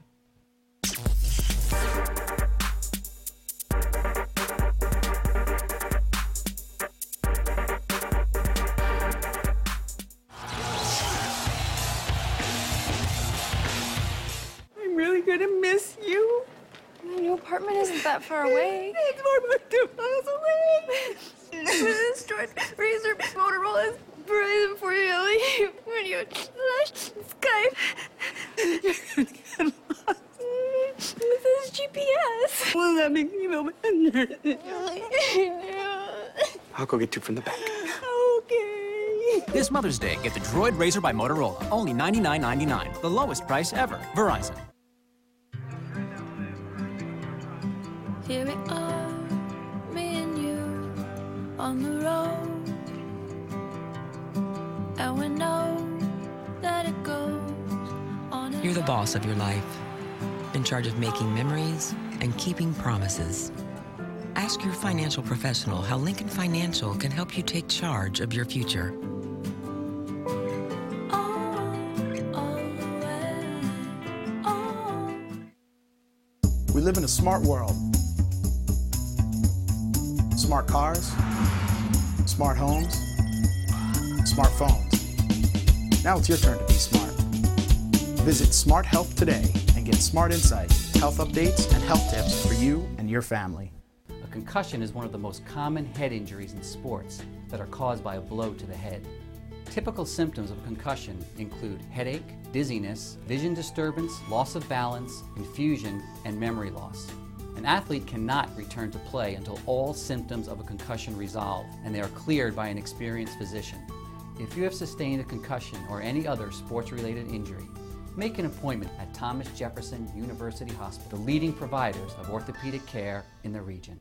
I'm really gonna miss you. My new apartment isn't that far away. It's more than two miles away. The destroyed Razor Motorola is present for you, Ellie. When you Skype, you're gonna get lost. This is G P S. Will that make me feel better? I'll go get two from the back. Okay. This Mother's Day, get the Droid Razor by Motorola. Only ninety-nine ninety-nine. The lowest price ever. Verizon. Here we are, me on the road, and we know that it goes on. You're the boss of your life, in charge of making memories and keeping promises. Ask your financial professional how Lincoln Financial can help you take charge of your future. We live in a smart world. Smart cars, smart homes, smartphones. Now it's your turn to be smart. Visit Smart Health today and get smart insight, health updates, and health tips for you and your family. A concussion is one of the most common head injuries in sports that are caused by a blow to the head. Typical symptoms of concussion include headache, dizziness, vision disturbance, loss of balance, confusion, and memory loss. An athlete cannot return to play until all symptoms of a concussion resolve and they are cleared by an experienced physician. If you have sustained a concussion or any other sports-related injury, make an appointment at Thomas Jefferson University Hospital, the leading providers of orthopedic care in the region.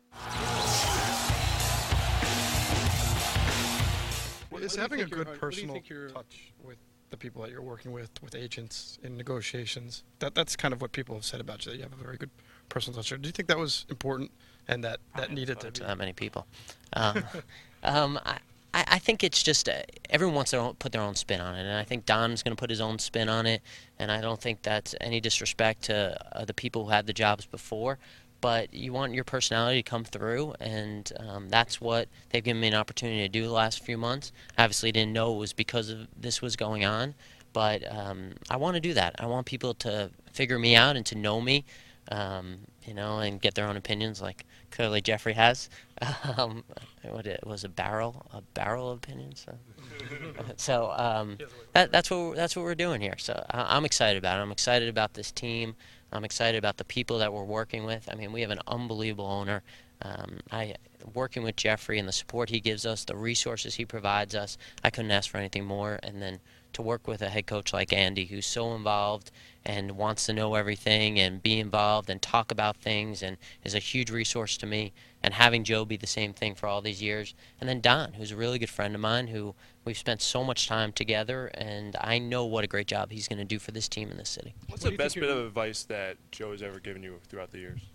Is having a good personal touch with the people that you're working with, with agents in negotiations, that that's kind of what people have said about you, that you have a very good personal touch. Do you think that was important and that, that needed to be? To that many people. Um, um, I, I think it's just uh, everyone wants to put their own spin on it, and I think Don's going to put his own spin on it, and I don't think that's any disrespect to uh, the people who had the jobs before. But you want your personality to come through, and um, that's what they've given me an opportunity to do the last few months. I obviously didn't know it was because of this was going on, but um, I want to do that. I want people to figure me out and to know me, um, you know, and get their own opinions, like clearly Jeffrey has. Um, what it was a barrel, a barrel of opinions. So, so um, that, that's what we're, that's what we're doing here. So I, I'm excited about it. I'm excited about this team. I'm excited about the people that we're working with. I mean, we have an unbelievable owner. Um, I working with Jeffrey and the support he gives us, the resources he provides us, I couldn't ask for anything more. And then to work with a head coach like Andy, who's so involved and wants to know everything and be involved and talk about things and is a huge resource to me. And having Joe be the same thing for all these years. And then Don, who's a really good friend of mine, who we've spent so much time together, and I know what a great job he's going to do for this team in this city. What's the best bit of advice that Joe has ever given you throughout the years?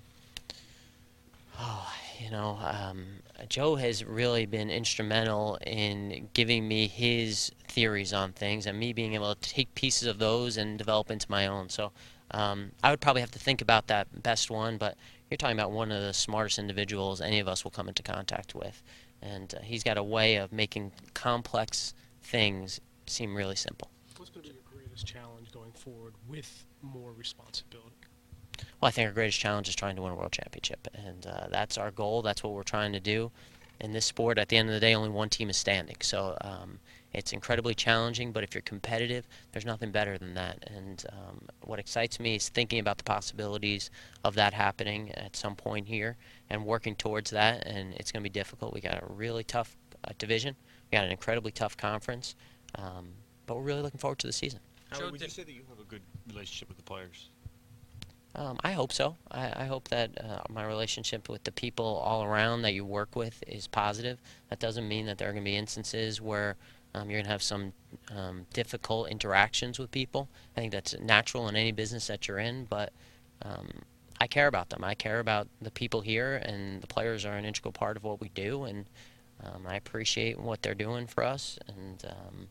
Oh, you know, um, Joe has really been instrumental in giving me his theories on things and me being able to take pieces of those and develop into my own. So um, I would probably have to think about that best one, but you're talking about one of the smartest individuals any of us will come into contact with. And uh, he's got a way of making complex things seem really simple. What's going to be your greatest challenge going forward with more responsibility? Well, I think our greatest challenge is trying to win a world championship, and uh, that's our goal. That's what we're trying to do. In this sport, at the end of the day, only one team is standing. So um, it's incredibly challenging, but if you're competitive, there's nothing better than that. And um, what excites me is thinking about the possibilities of that happening at some point here and working towards that, and it's going to be difficult. We got a really tough uh, division. We got an incredibly tough conference, um, but we're really looking forward to the season. Joe, would you say that you have a good relationship with the players? Um, I hope so. I, I hope that uh, my relationship with the people all around that you work with is positive. That doesn't mean that there are going to be instances where um, you're going to have some um, difficult interactions with people. I think that's natural in any business that you're in, but um, I care about them. I care about the people here, and the players are an integral part of what we do, and um, I appreciate what they're doing for us, and um,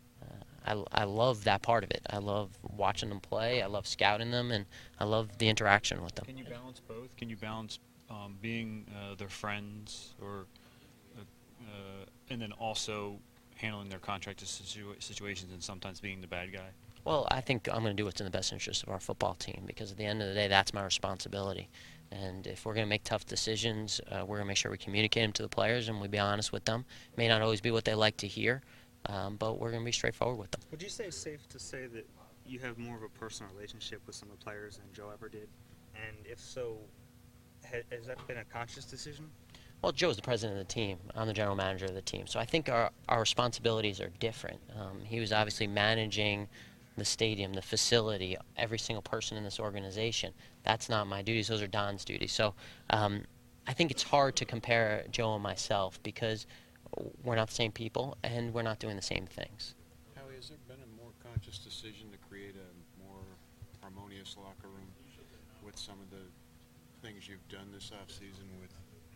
I, I love that part of it. I love watching them play. I love scouting them, and I love the interaction with them. Can you balance both? Can you balance um, being uh, their friends, or uh, uh, and then also handling their contract situ situations and sometimes being the bad guy? Well, I think I'm going to do what's in the best interest of our football team, because at the end of the day, that's my responsibility. And if we're going to make tough decisions, uh, we're going to make sure we communicate them to the players and we be honest with them. It may not always be what they like to hear. Um, but we're going to be straightforward with them. Would you say it's safe to say that you have more of a personal relationship with some of the players than Joe ever did? And if so, ha has that been a conscious decision? Well, Joe's the president of the team. I'm the general manager of the team. So I think our, our responsibilities are different. Um, he was obviously managing the stadium, the facility, every single person in this organization. That's not my duties. Those are Don's duties. So um, I think it's hard to compare Joe and myself because we're not the same people and we're not doing the same things. Howie, has there been a more conscious decision to create a more harmonious locker room with some of the things you've done this offseason with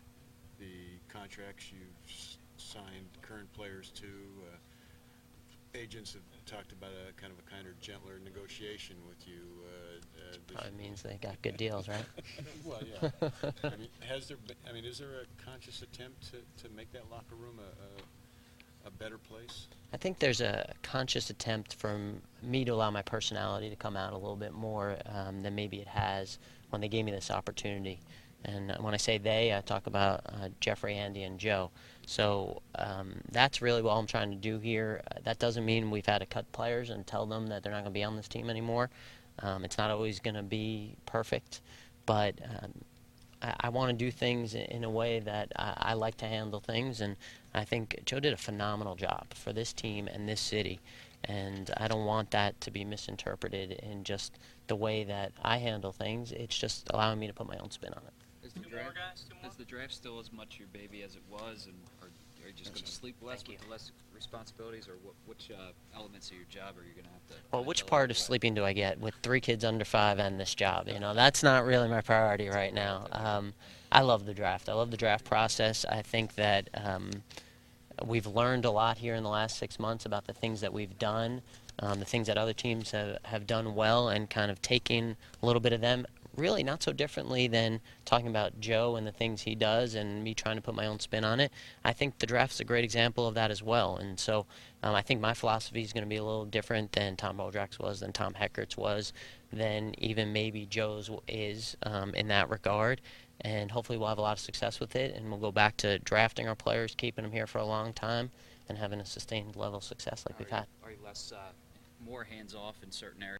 the contracts you've s- signed current players to? Uh, agents have talked about a kind of a kinder, gentler negotiation with you. Uh, uh, Probably means they got good deals, right? Well, yeah. I mean, has there been, I mean, is there a conscious attempt to, to make that locker room a, a, a better place? I think there's a conscious attempt from me to allow my personality to come out a little bit more um, than maybe it has when they gave me this opportunity. And when I say they, I talk about uh, Jeffrey, Andy, and Joe. So um, that's really what I'm trying to do here. Uh, that doesn't mean we've had to cut players and tell them that they're not going to be on this team anymore. Um, it's not always going to be perfect, but um, I, I want to do things in, in a way that I, I like to handle things. And I think Joe did a phenomenal job for this team and this city. And I don't want that to be misinterpreted in just the way that I handle things. It's just allowing me to put my own spin on it. Is the draft, is the draft still as much your baby as it was, and are, are you just going to sleep less with the less responsibilities, or what, which uh, elements of your job are you going to have to? Well, which part of sleeping do I get with three kids under five and this job? You know, that's not really my priority right now. Um, I love the draft. I love the draft process. I think that um, we've learned a lot here in the last six months about the things that we've done, um, the things that other teams have, have done well, and kind of taking a little bit of them. Really not so differently than talking about Joe and the things he does and me trying to put my own spin on it. I think the draft is a great example of that as well. And so um, I think my philosophy is going to be a little different than Tom Bodrak's was, than Tom Heckert's was, than even maybe Joe's is um, in that regard. And hopefully we'll have a lot of success with it, and we'll go back to drafting our players, keeping them here for a long time, and having a sustained level of success like Are we've you, had. Are you less, uh, more hands-off in certain areas?